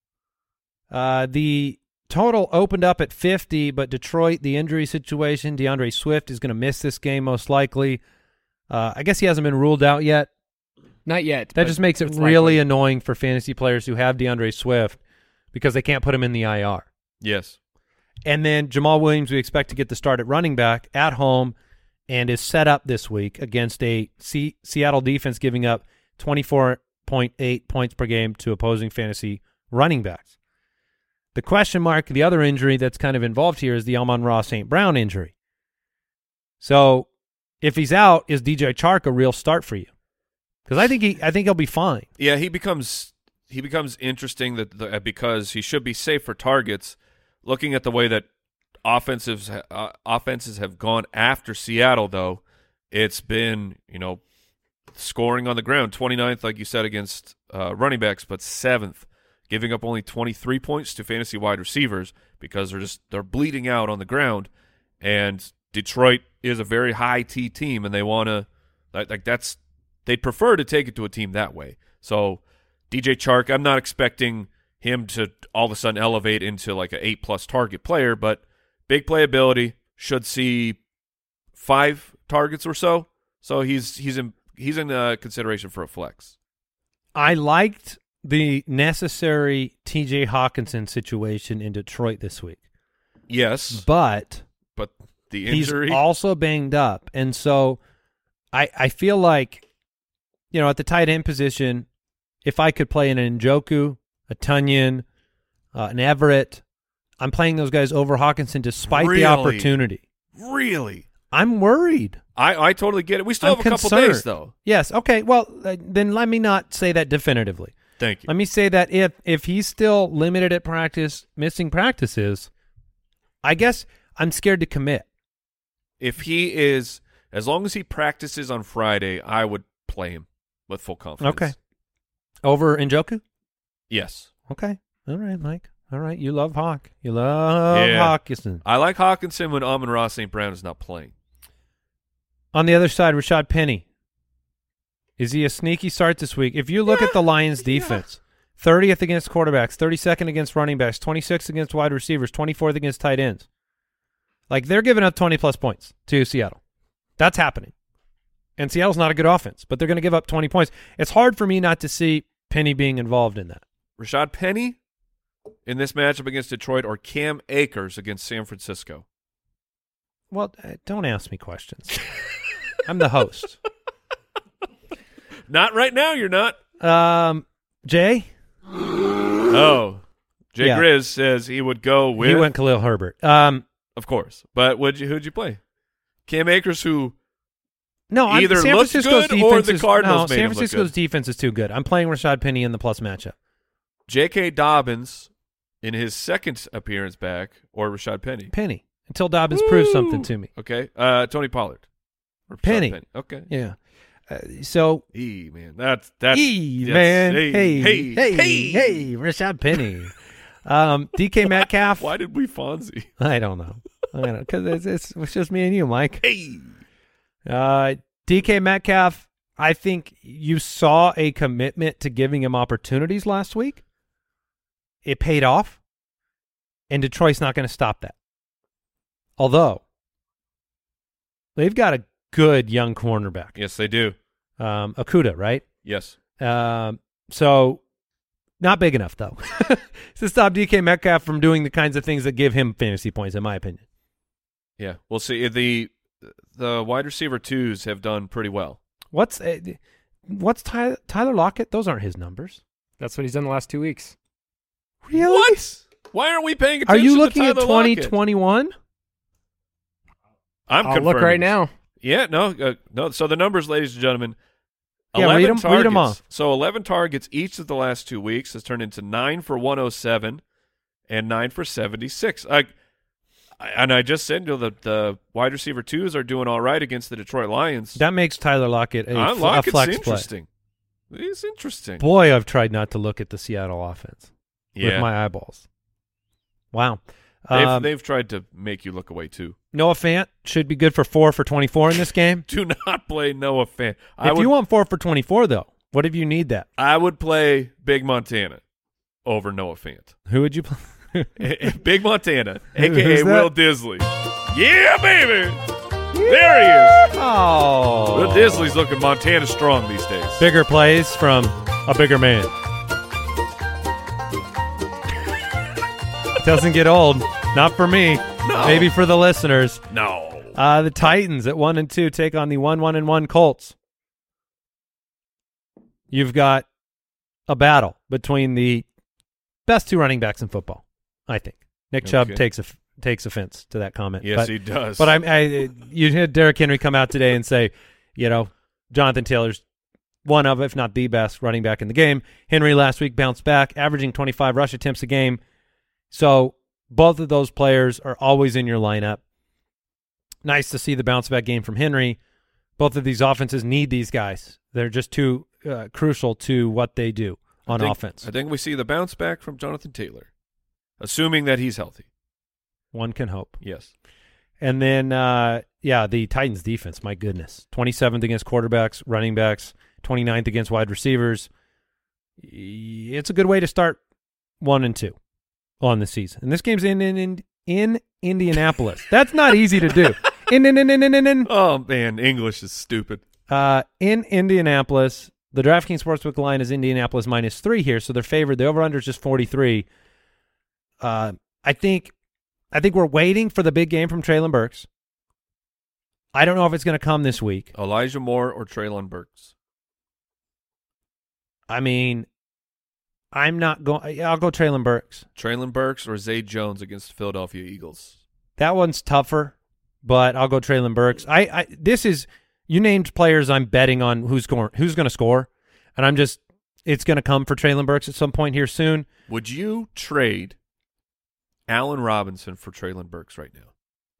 Uh, the total opened up at fifty, but Detroit, the injury situation, DeAndre Swift is going to miss this game most likely. Uh, I guess he hasn't been ruled out yet. Not yet. That just makes it really likely. annoying for fantasy players who have DeAndre Swift because they can't put him in the I R. Yes. And then Jamal Williams, we expect to get the start at running back at home and is set up this week against a C- Seattle defense giving up twenty-four point eight points per game to opposing fantasy running backs. The question mark, the other injury that's kind of involved here is the Amon-Ra Saint Brown injury. So if he's out, is D J Chark a real start for you? Because I think he, I think he'll be fine. Yeah, he becomes he becomes interesting that the, because he should be safe for targets. Looking at the way that offensives uh, offenses have gone after Seattle, though, it's been you know scoring on the ground, twenty-ninth, like you said, against uh, running backs, but seventh, giving up only twenty-three points to fantasy wide receivers because they're just they're bleeding out on the ground, and Detroit is a very high T team, and they want to like, like that's. They'd prefer to take it to a team that way. So D J Chark, I'm not expecting him to all of a sudden elevate into like an eight-plus target player, but big playability, should see five targets or so. So he's he's in he's in uh, consideration for a flex. I liked the necessary T J Hawkinson situation in Detroit this week. Yes, but but the injury, he's also banged up, and so I I feel like. You know, at the tight end position, if I could play an Njoku, a Tunyon, uh, an Everett, I'm playing those guys over Hawkinson despite really? the opportunity. Really? I'm worried. I, I totally get it. We still I'm have a couple concerned. days, though. Yes. Okay. Well, uh, then let me not say that definitively. Thank you. Let me say that if if he's still limited at practice, missing practices, I guess I'm scared to commit. If he is, as long as he practices on Friday, I would play him. With full confidence. Okay. Over Njoku? Yes. Okay. All right, Mike. All right. You love Hawk. You love yeah. Hawkinson. I like Hawkinson when Amon-Ra Saint Brown is not playing. On the other side, Rashad Penny. Is he a sneaky start this week? If you look yeah. at the Lions' defense, yeah. thirtieth against quarterbacks, thirty-second against running backs, twenty-sixth against wide receivers, twenty-fourth against tight ends. Like, they're giving up twenty-plus points to Seattle. That's happening. And Seattle's not a good offense, but they're going to give up twenty points. It's hard for me not to see Penny being involved in that. Rashad Penny in this matchup against Detroit or Cam Akers against San Francisco? Well, uh, don't ask me questions. I'm the host. Not right now, you're not. Um, Jay? Oh. Jay Yeah. Grizz says he would go with... He went Khalil Herbert. Um, Of course. But would you, who'd you play? Cam Akers, who... no, I'm, Either San looks Francisco's good or defense the is- Cardinals no, made San him look Francisco's good. defense is too good. I'm playing Rashad Penny in the plus matchup. J K. Dobbins in his second appearance back, or Rashad Penny. Penny. Until Dobbins proves something to me. Okay. Uh, Tony Pollard. Or Rashad Penny. Okay. Yeah. Uh, so, E, man. That's... that's E, yes. man. Hey, Hey, hey, hey, hey. hey, Rashad Penny. um, D K Metcalf. Why did we Fonzie? I don't know. I don't know. Because it's, it's, it's just me and you, Mike. Hey. Uh, D K Metcalf, I think you saw a commitment to giving him opportunities last week. It paid off, and Detroit's not going to stop that. Although, they've got a good young cornerback. Yes, they do. Um, Okudah, right? Yes. Um, so, not big enough, though, to stop D K Metcalf from doing the kinds of things that give him fantasy points, in my opinion. Yeah. We'll see. The the wide receiver twos have done pretty well. What's uh, what's Tyler, Tyler Lockett? Those aren't his numbers. That's what he's done the last two weeks. Really? What? Why aren't we paying Are attention you looking to at Tyler twenty Lockett? twenty-one? I'm I'll look confirming right this. now. Yeah, no, uh, no. So the numbers, ladies and gentlemen, Yeah, eleven read 'em- targets. read 'em off. So eleven targets each of the last two weeks has turned into nine for one oh seven and nine for seventy-six. I, I and I just said, you know, the the wide receiver twos are doing all right against the Detroit Lions. That makes Tyler Lockett a, I f- like a flex it's play. interesting. It's interesting. Boy, I've tried not to look at the Seattle offense yeah, with my eyeballs. Wow. they've Um, they've tried to make you look away too. Noah Fant should be good for four for twenty-four in this game. Do not play Noah Fant. I If would you want four for twenty-four, though, what if you need that? I would play Big Montana over Noah Fant. Who would you play? Big Montana, Who- a k a. who's that? Will Disley. Yeah, baby! There he is. Oh. Will Disley's looking Montana strong these days. Bigger plays from a bigger man. Doesn't get old. Not for me. No. Maybe for the listeners. No. Uh, the Titans at one and two take on the one one and one Colts. You've got a battle between the best two running backs in football, I think. Nick Chubb Okay. takes a, takes offense to that comment. Yes, but, he does. But I'm, I, you had Derrick Henry come out today and say, you know, Jonathan Taylor's one of, if not the best running back in the game. Henry last week bounced back, averaging twenty-five rush attempts a game. So both of those players are always in your lineup. Nice to see the bounce back game from Henry. Both of these offenses need these guys. They're just too uh, crucial to what they do on I think, offense. I think we see the bounce back from Jonathan Taylor, assuming that he's healthy. One can hope. Yes. And then, uh, yeah, the Titans defense, my goodness. twenty-seventh against quarterbacks, running backs, twenty-ninth against wide receivers. It's a good way to start one and two on the season. And this game's in in in, in Indianapolis. That's not easy to do. In in in in in in. in. Oh, man, English is stupid. Uh, in Indianapolis, the DraftKings Sportsbook line is Indianapolis minus three here, so they're favored. The over-under is just forty-three. Uh, I think, I think we're waiting for the big game from Treylon Burks. I don't know if it's going to come this week. Elijah Moore or Treylon Burks? I mean, I'm not going. I'll go Treylon Burks. Treylon Burks or Zay Jones against the Philadelphia Eagles? That one's tougher, but I'll go Treylon Burks. I, I this is you named players I'm betting on who's going who's going to score, and I'm just it's going to come for Treylon Burks at some point here soon. Would you trade Allen Robinson for Treylon Burks right now?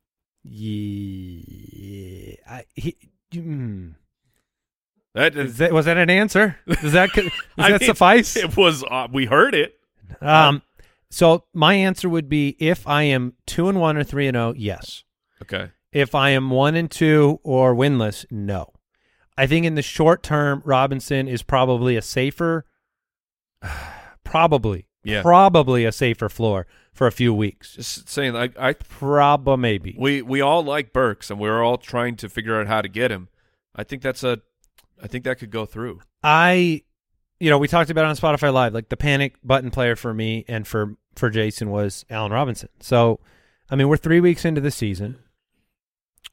Yeah, I, he. Mm. That, Is that, was that an answer? Does that does I that mean, suffice? It was. Uh, we heard it. Um, so my answer would be if I am two and one or three and zero, yes. Okay. If I am one and two or winless, no. I think in the short term, Robinson is probably a safer, probably, Yeah. probably a safer floor for a few weeks. Just saying, like I, Probably, maybe. we we all like Burks, and we're all trying to figure out how to get him. I think that's a, I think that could go through. I, you know, we talked about it on Spotify Live, like the panic button player for me and for, for Jason was Allen Robinson. So, I mean, we're three weeks into the season.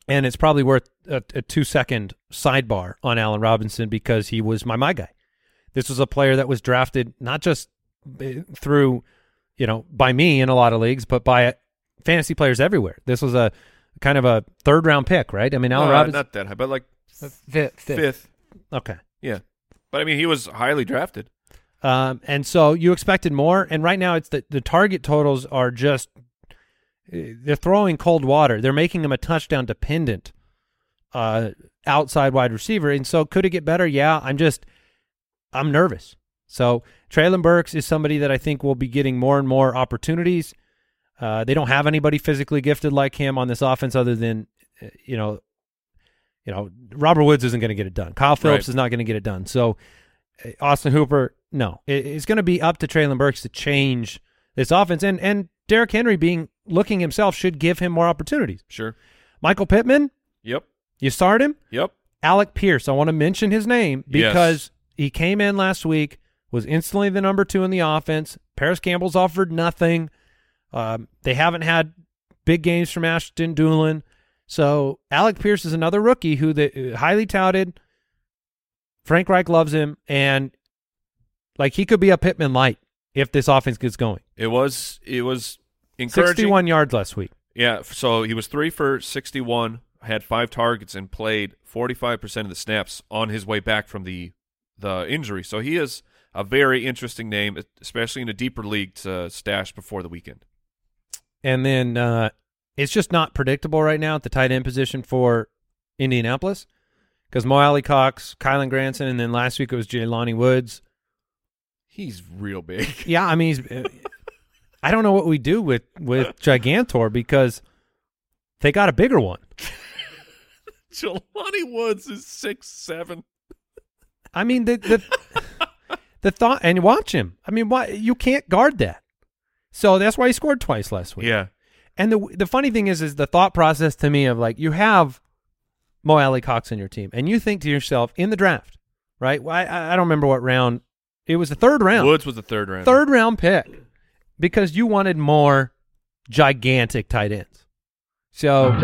And it's probably worth a, a two-second sidebar on Allen Robinson because he was my my guy. This was a player that was drafted not just through, you know, by me in a lot of leagues, but by fantasy players everywhere. This was a kind of a third-round pick, right? I mean, Allen no, Robinson. Not that high, but like Fifth, fifth. fifth. Okay. Yeah. But, I mean, he was highly drafted. Um, and so you expected more, and right now it's the, the target totals are just – they're throwing cold water. They're making him a touchdown-dependent uh, outside wide receiver, and so could it get better? Yeah, I'm just – I'm nervous. So Treylon Burks is somebody that I think will be getting more and more opportunities. Uh, they don't have anybody physically gifted like him on this offense other than, uh, you know, you know, Robert Woods isn't going to get it done. Kyle Phillips Right. is not going to get it done. So uh, Austin Hooper, no. It, it's going to be up to Treylon Burks to change this offense. And and Derrick Henry being looking himself should give him more opportunities. Sure. Michael Pittman, Yep. you start him. Yep. Alec Pierce, I want to mention his name because Yes. he came in last week, was instantly the number two in the offense. Paris Campbell's offered nothing. Um, they haven't had big games from Ashton Doolin. So Alec Pierce is another rookie who the highly touted. Frank Reich loves him, and like he could be a Pittman light if this offense gets going. It was it was encouraging. sixty-one yards last week. Yeah, so he was three for sixty-one, had five targets, and played forty-five percent of the snaps on his way back from the the injury. So he is a very interesting name, especially in a deeper league to stash before the weekend. And then uh, it's just not predictable right now at the tight end position for Indianapolis because Mo Alley Cox, Kylan Granson, and then last week it was Jelani Woods. He's real big. Yeah, I mean, he's, I don't know what we do with, with Gigantor because they got a bigger one. Jelani Woods is six seven. I mean, the the, the thought, and watch him. I mean, why you can't guard that. So that's why he scored twice last week. Yeah. And the the funny thing is, is the thought process to me of like, you have Mo Alley Cox on your team, and you think to yourself in the draft, right? Well, I, I don't remember what round. It was the third round. Woods was the third round. Third round pick because you wanted more gigantic tight ends. So,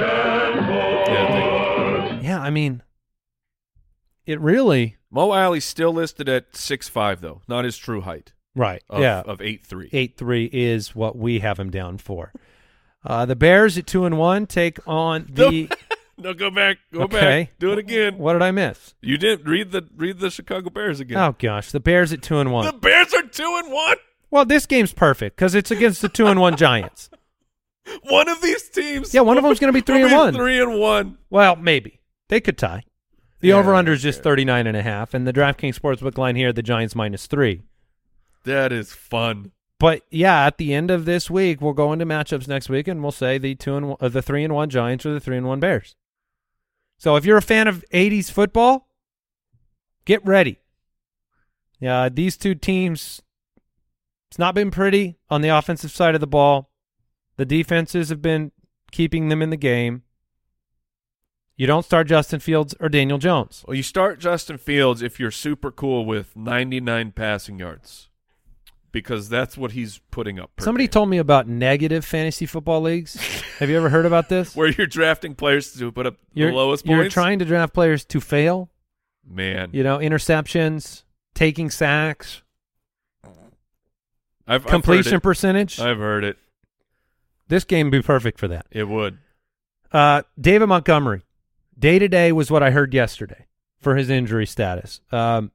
Yeah, yeah, I mean, it really. Mo Alley's still listed at six five, though, not his true height. Right. Of, yeah. Of eight three. eight three is what we have him down for. Uh, the Bears at two and one take on the. No, go back. Go Okay. back. Do it again. What did I miss? You didn't read the read the Chicago Bears again. Oh gosh, the Bears at two and one. The Bears are two and one. Well, this game's perfect because it's against the two and one Giants. One of these teams. Yeah, one of them's going to be three will and be one. Three and one. Well, maybe they could tie. The Yeah, over under is just yeah. thirty-nine and a half, and the DraftKings Sportsbook line here, the Giants minus three. That is fun. But yeah, at the end of this week, we'll go into matchups next week, and we'll say the two and one, uh, the three and one Giants or the three and one Bears. So if you're a fan of eighties football, get ready. Yeah, these two teams, it's not been pretty on the offensive side of the ball. The defenses have been keeping them in the game. You don't start Justin Fields or Daniel Jones. Well, you start Justin Fields if you're super cool with ninety-nine passing yards, because that's what he's putting up. Per Somebody game. told me about negative fantasy football leagues. Have you ever heard about this? Where you're drafting players to put up You're, the lowest you're points. trying to draft players to fail. Man, You know, interceptions, taking sacks, I've, completion I've heard percentage. it. I've heard it. This game would be perfect for that. It would. Uh, David Montgomery, day to day was what I heard yesterday for his injury status. Um,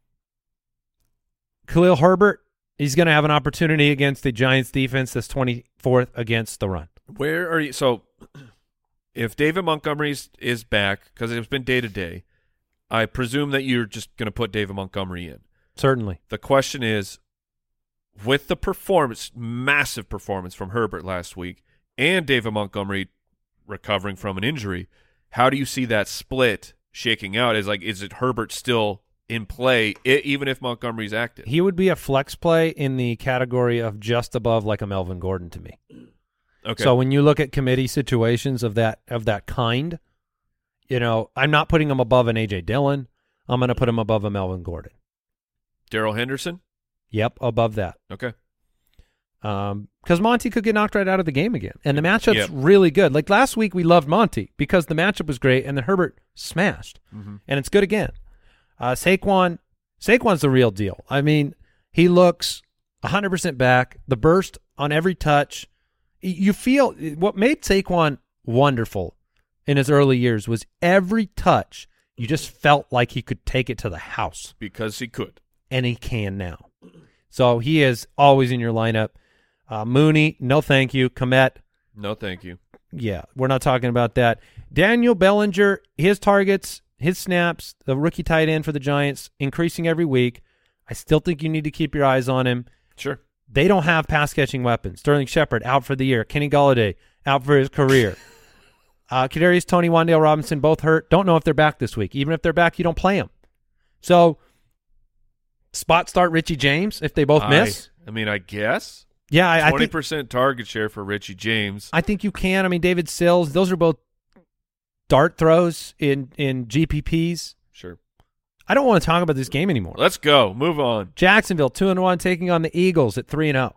Khalil Herbert, he's going to have an opportunity against the Giants defense that's twenty-fourth against the run. Where are you? So, if David Montgomery is back, because it's been day to day, I presume that you're just going to put David Montgomery in. Certainly. The question is, with the performance, massive performance from Herbert last week, and David Montgomery recovering from an injury, how do you see that split shaking out? Is like, is it Herbert still in play, I- even if Montgomery's active? He would be a flex play in the category of just above like a Melvin Gordon to me. Okay. So when you look at committee situations of that of that kind, you know, I'm not putting him above an A J Dillon. I'm going to put him above a Melvin Gordon. Darrell Henderson? Yep, above that. Okay. Um, because Monty could get knocked right out of the game again. And the matchup's Yep. really good. Like last week, we loved Monty because the matchup was great and then Herbert smashed. Mm-hmm. And it's good again. Uh, Saquon, Saquon's the real deal. I mean, he looks one hundred percent back. The burst on every touch. You feel what made Saquon wonderful in his early years was every touch, you just felt like he could take it to the house. Because he could. And he can now. So he is always in your lineup. Uh, Mooney, no thank you. Komet, No, thank you. yeah, we're not talking about that. Daniel Bellinger, his targets, his snaps, the rookie tight end for the Giants, increasing every week. I still think you need to keep your eyes on him. Sure. They don't have pass-catching weapons. Sterling Shepard out for the year. Kenny Golladay out for his career. uh, Kadarius Toney, Wan'Dale Robinson both hurt. Don't know if they're back this week. Even if they're back, you don't play them. So spot start Richie James if they both I, miss. I mean, I guess. Yeah, I, I twenty think percent target share for Richie James. I think you can. I mean, David Sills, those are both dart throws in, in G P Ps. Sure. I don't want to talk about this game anymore. Let's go. Move on. Jacksonville, two and one, taking on the Eagles at three and zero.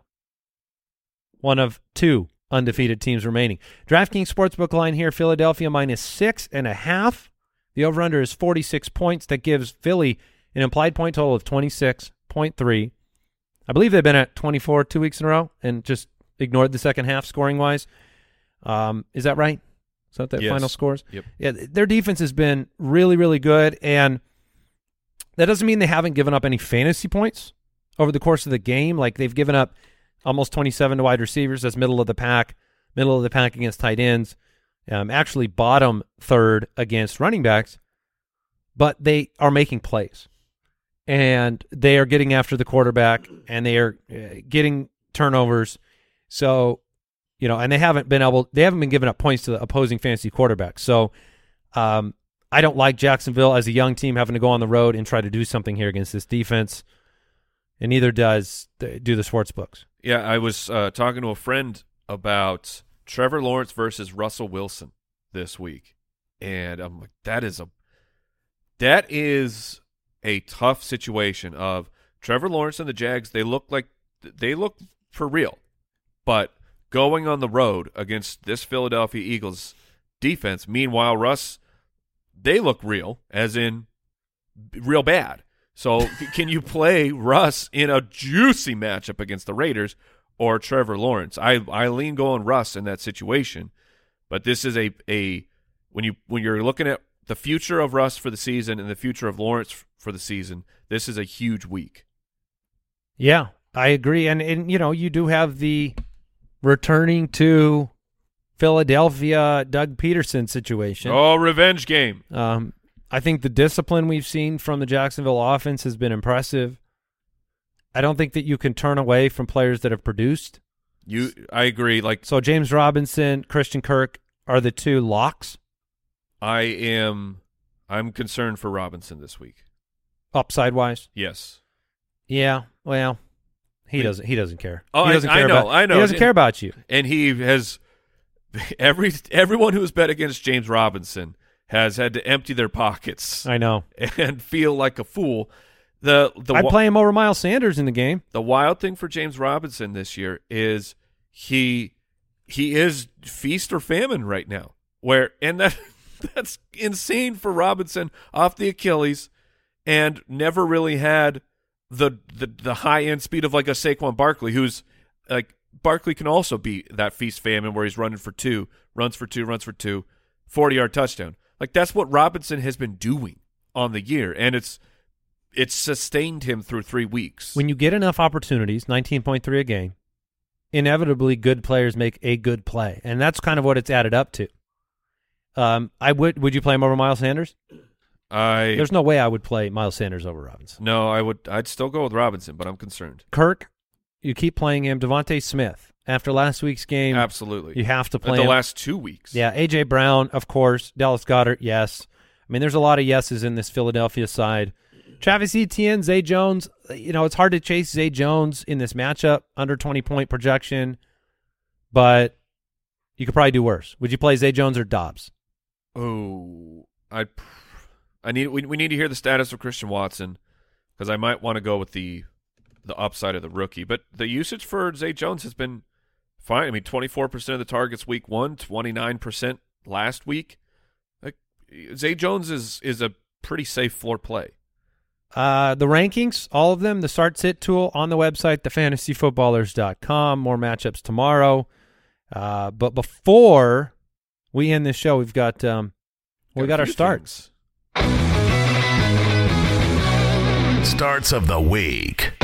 One of two undefeated teams remaining. DraftKings Sportsbook line here, Philadelphia minus six and a half. The over-under is forty-six points. That gives Philly an implied point total of twenty-six point three. I believe they've been at twenty-four two weeks in a row and just ignored the second half scoring-wise. Um, is that right? Is that the Yes. final scores? Yep. Yeah, their defense has been really, really good, and that doesn't mean they haven't given up any fantasy points over the course of the game. Like they've given up almost twenty-seven to wide receivers. That's middle of the pack, middle of the pack against tight ends. Um, actually bottom third against running backs, but they are making plays. And they are getting after the quarterback, and they are uh, getting turnovers. So, you know, and they haven't been able, they haven't been giving up points to the opposing fantasy quarterback. So, um, I don't like Jacksonville as a young team having to go on the road and try to do something here against this defense, and neither does the, do the sports books. Yeah, I was uh, talking to a friend about Trevor Lawrence versus Russell Wilson this week, and I'm like, that is a that is a tough situation. Of Trevor Lawrence and the Jags, they look like they look for real, but going on the road against this Philadelphia Eagles defense, meanwhile, Russ, they look real, as in real bad. So can you play Russ in a juicy matchup against the Raiders or Trevor Lawrence? I, I lean going Russ in that situation, but this is a, a when you when you're looking at the future of Russ for the season and the future of Lawrence for the season, this is a huge week. Yeah, I agree. And, and you know, you do have the returning to Philadelphia Doug Peterson situation. Oh, revenge game. Um, I think the discipline we've seen from the Jacksonville offense has been impressive. I don't think that you can turn away from players that have produced. You, I agree. Like, So James Robinson, Christian Kirk are the two locks I am, I'm concerned for Robinson this week. upside-wise. Yes. Yeah, well, he We- doesn't. He doesn't care. Oh, he I- doesn't I care know, about, I know. He doesn't care about you. And he has every everyone who's bet against James Robinson has had to empty their pockets I know. and feel like a fool. The the I'd wi- play him over Miles Sanders in the game. the wild thing for James Robinson this year is he he is feast or famine right now. Where and that that's insane for Robinson off the Achilles, and never really had the the, the high end speed of like a Saquon Barkley, who's like Barkley can also be that feast famine where he's running for two, runs for two, runs for two, forty yard touchdown. Like that's what Robinson has been doing on the year, and it's it's sustained him through three weeks. When you get enough opportunities, nineteen point three a game, inevitably good players make a good play, and that's kind of what it's added up to. Um, I would. Would you play him over Miles Sanders? I There's no way I would play Miles Sanders over Robinson. no, I would I'd still go with Robinson, but I'm concerned. Kirk, you keep playing him. Devontae Smith, after last week's game, Absolutely, you have to At play the him. last two weeks. Yeah, A J Brown, of course. Dallas Goedert, yes. I mean, there's a lot of yeses in this Philadelphia side. Travis Etienne, Zay Jones. You know, it's hard to chase Zay Jones in this matchup, under twenty-point projection, but you could probably do worse. Would you play Zay Jones or Dobbs? Oh, I, I need we we need to hear the status of Christian Watson because I might want to go with the the upside of the rookie. But the usage for Zay Jones has been fine. I mean, twenty-four percent of the targets week one, twenty-nine percent last week. Like Zay Jones is is a pretty safe floor play. Uh, the rankings, all of them, the start sit tool on the website, the fantasy footballers dot com. More matchups tomorrow. Uh, but before we end this show, we've got um, we got, got our starts. Things. Starts of the week.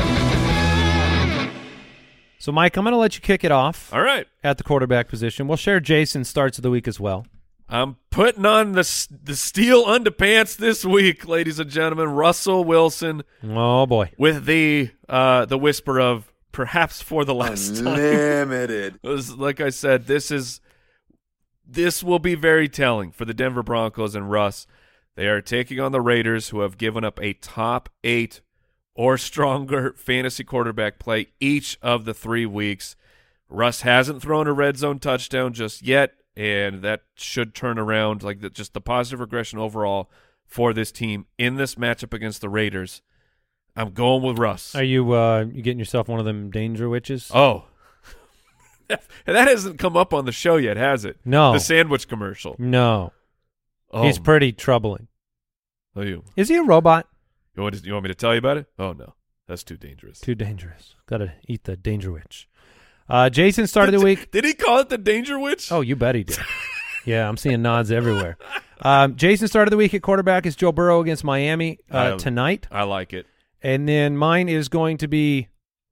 So, Mike, I'm going to let you kick it off. All right. At the quarterback position. We'll share Jason's starts of the week as well. I'm putting on the the steel underpants this week, ladies and gentlemen. Russell Wilson. Oh, boy. With the uh, the whisper of perhaps for the last Unlimited. time. Unlimited. Like I said, this is this will be very telling for the Denver Broncos and Russ. They are taking on the Raiders, who have given up a top eight or stronger fantasy quarterback play each of the three weeks. Russ hasn't thrown a red zone touchdown just yet, and that should turn around, like the, just the positive regression overall for this team in this matchup against the Raiders. I'm going with Russ. Are you uh, you getting yourself one of them danger witches? Oh. that hasn't come up on the show yet, has it? No. The sandwich commercial. No. Oh, He's pretty troubling. Oh, you. Is he a robot? You want, to, you want me to tell you about it? Oh, no. That's too dangerous. Too dangerous. Got to eat the danger witch. Uh, Jason started the week. Did he call it the danger witch? Oh, you bet he did. Yeah, I'm seeing nods everywhere. Um, Jason started the week at quarterback is Joe Burrow against Miami uh, I, tonight. I like it. And then mine is going to be.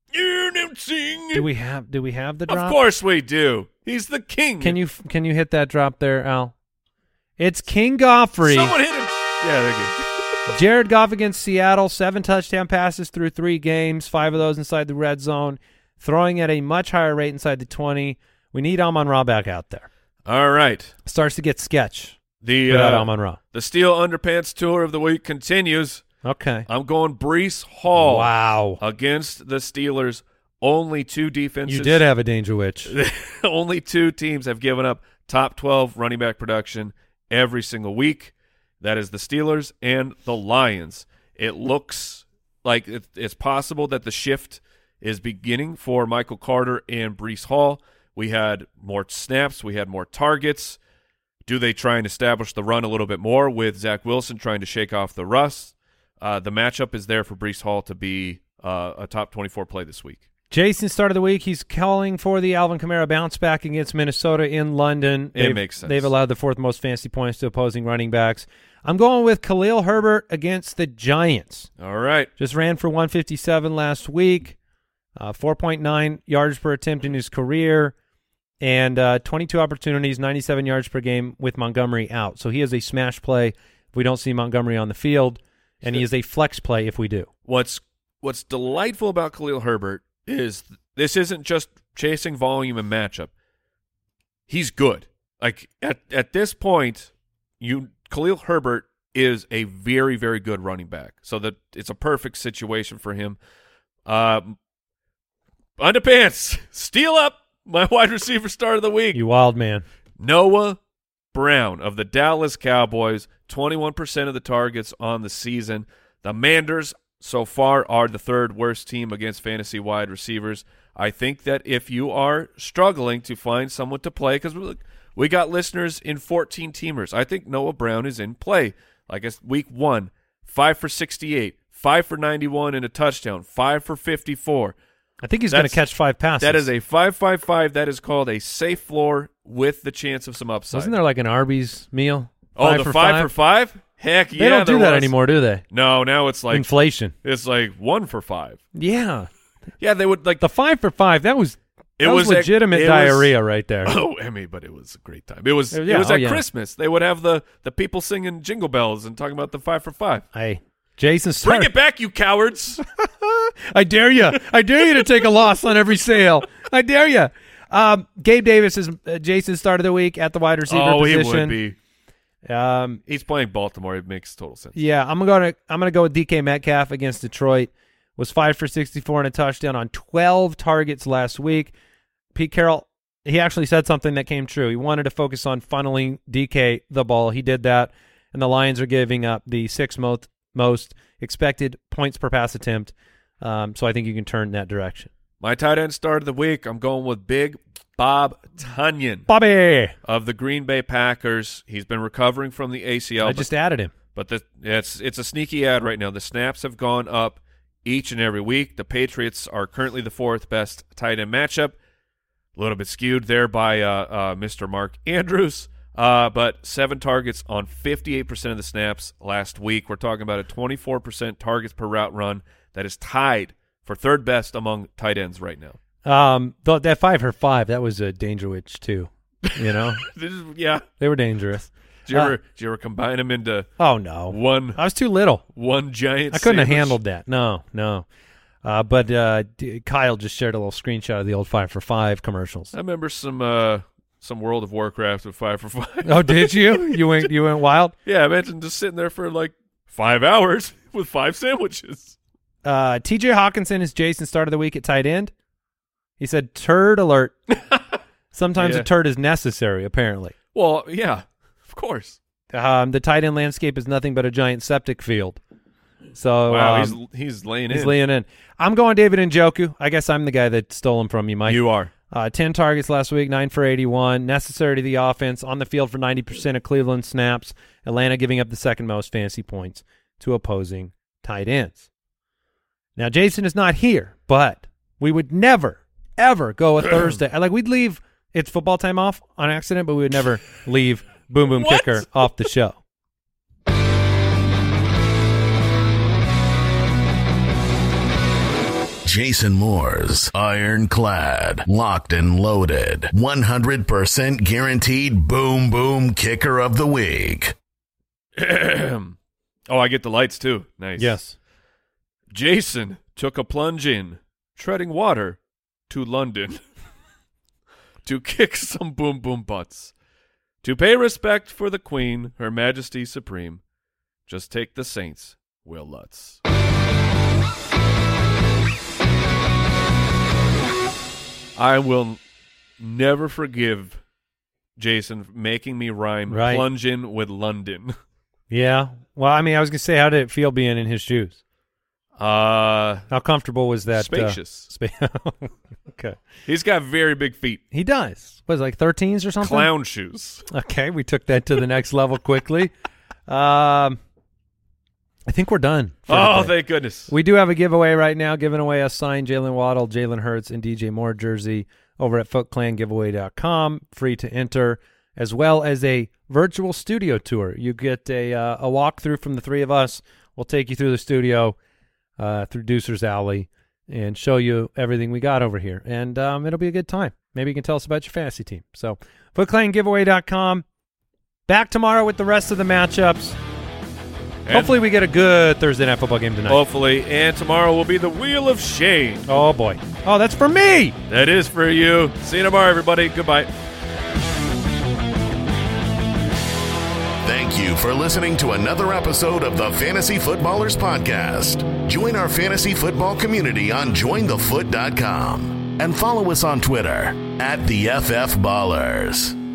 Sing. Do we have? Do we have the drop? Of course we do. He's the king. Can you can you hit that drop there, Al? It's King Goffrey. Someone hit him. Yeah, they're good. Jared Goff against Seattle, seven touchdown passes through three games, five of those inside the red zone, throwing at a much higher rate inside the twenty. We need Amon-Ra back out there. All right. Starts to get sketch the, without uh, Amon-Ra. The Steel Underpants Tour of the Week continues. Okay. I'm going Breece Hall. Wow. Against the Steelers. Only two defenses. You did have a danger witch. Only two teams have given up top twelve running back production every single week. That is the Steelers and the Lions. It looks like it's possible that the shift is beginning for Michael Carter and Breece Hall. We had more snaps. We had more targets. Do they try and establish the run a little bit more with Zach Wilson trying to shake off the rust? Uh, the matchup is there for Breece Hall to be uh, a top twenty-four play this week. Jason, start of the week, he's calling for the Alvin Kamara bounce back against Minnesota in London. It they've, makes sense. They've allowed the fourth most fantasy points to opposing running backs. I'm going with Khalil Herbert against the Giants. All right. Just ran for one fifty-seven last week, uh, four point nine yards per attempt in his career, and uh, twenty-two opportunities, ninety-seven yards per game with Montgomery out. So he is a smash play if we don't see Montgomery on the field, and he is a flex play if we do. What's What's delightful about Khalil Herbert is this isn't just chasing volume and matchup. He's good. Like at at this point, you Khalil Herbert is a very, very good running back. So that it's a perfect situation for him. Um, underpants, steal up my wide receiver start of the week. You wild man. Noah Brown of the Dallas Cowboys, twenty-one percent of the targets on the season. The Manders so far are the third worst team against fantasy wide receivers. I think that if you are struggling to find someone to play, because we got listeners in fourteen-teamers, I think Noah Brown is in play. Like it's week one, five for sixty-eight, five for ninety-one and a touchdown, five for fifty-four. I think he's going to catch five passes. That is a five five five. That is called a safe floor with the chance of some upside. Wasn't there like an Arby's meal? Oh, five the for five, five for five? Heck yeah, They don't do there that was. anymore, do they? No, now it's like inflation. It's like one for five. Yeah. Yeah, they would like the five for five. That was it that was, was legitimate a, it diarrhea was, right there. Oh, I mean, but it was a great time. It was Yeah, it was oh, at yeah. Christmas. They would have the the people singing jingle bells and talking about the five for five. Hey, Jason, bring it back, you cowards! I dare you. I dare you to take a loss on every sale. I dare you. Um, Gabe Davis is uh, Jason's start of the week at the wide receiver oh, position. he would be. Um, He's playing Baltimore. It makes total sense. Yeah, I'm gonna I'm gonna go with D K Metcalf against Detroit. Was five for sixty-four and a touchdown on twelve targets last week. Pete Carroll, he actually said something that came true. He wanted to focus on funneling D K the ball. He did that, and the Lions are giving up the sixth most most expected points per pass attempt Um, so I think you can turn in that direction. My tight end start of the week, I'm going with Big Bob Tonyan Bobby! of the Green Bay Packers. He's been recovering from the A C L. I but, just added him. But the, it's, it's a sneaky ad right now. The snaps have gone up each and every week. The Patriots are currently the fourth best tight end matchup. A little bit skewed there by uh, uh, Mister Mark Andrews. Uh, but seven targets on fifty-eight percent of the snaps last week. We're talking about a twenty-four percent targets per route run that is tied for third best among tight ends right now. Um, th- that five for five, that was a danger witch too. You know, This is, yeah. they were dangerous. Did you, ever, Uh, did you ever combine them into Oh no, one I was too little. one giant I couldn't sandwich? have handled that. No, no. Uh, but uh, D- Kyle just shared a little screenshot of the old five for five commercials. I remember some uh, some World of Warcraft with five for five. Oh, did you? You went you went wild. Yeah, imagine just sitting there for like five hours with five sandwiches. Uh, T J Hawkinson is Jason's start of the week at tight end. He said, "Turd alert." Sometimes Yeah. a turd is necessary. Apparently, Well, yeah, of course. um, the tight end landscape is nothing but a giant septic field. So Wow, um, he's he's laying he's in. laying in. I'm going David Njoku. I guess I'm the guy that stole him from you, Mike. You are. Uh, ten targets last week, nine for eighty-one. Necessary to the offense, on the field for ninety percent of Cleveland snaps. Atlanta giving up the second most fantasy points to opposing tight ends. Now, Jason is not here, but we would never, ever go a Thursday. Like, we'd leave It's Football Time off on accident, but we would never leave Boom Boom What? Kicker off the show. Jason Moore's ironclad, locked and loaded, one hundred percent guaranteed boom boom kicker of the week. oh, I get the lights too. Nice. Yes. Jason took a plunge in, treading water, to London to kick some boom boom butts. To pay respect for the Queen, Her Majesty Supreme, just take the Saints, Will Lutz. I will never forgive Jason for making me rhyme Right. plunge in with London. Yeah. Well, I mean, I was going to say, how did it feel being in his shoes? Uh, How comfortable was that? spacious. Uh, spa- okay. He's got very big feet. He does. What is it, like thirteens or something? Clown shoes. Okay, we took that to the next level quickly. Um, I think we're done. for Oh, today. thank goodness. We do have a giveaway right now, giving away a signed Jalen Waddle, Jalen Hurts, and D J Moore jersey over at foot clan giveaway dot com. Free to enter, as well as a virtual studio tour. You get a uh, a walkthrough from the three of us. We'll take you through the studio, uh, through Deucer's Alley, and show you everything we got over here. And um, it'll be a good time. Maybe you can tell us about your fantasy team. So, foot clan giveaway dot com. Back tomorrow with the rest of the matchups. And Hopefully we get a good Thursday Night Football game tonight. Hopefully. And tomorrow will be the Wheel of Shame. Oh, boy. Oh, that's for me. That is for you. See you tomorrow, everybody. Goodbye. Thank you for listening to another episode of the Fantasy Footballers Podcast. Join our fantasy football community on join the foot dot com and follow us on Twitter at the F F Ballers.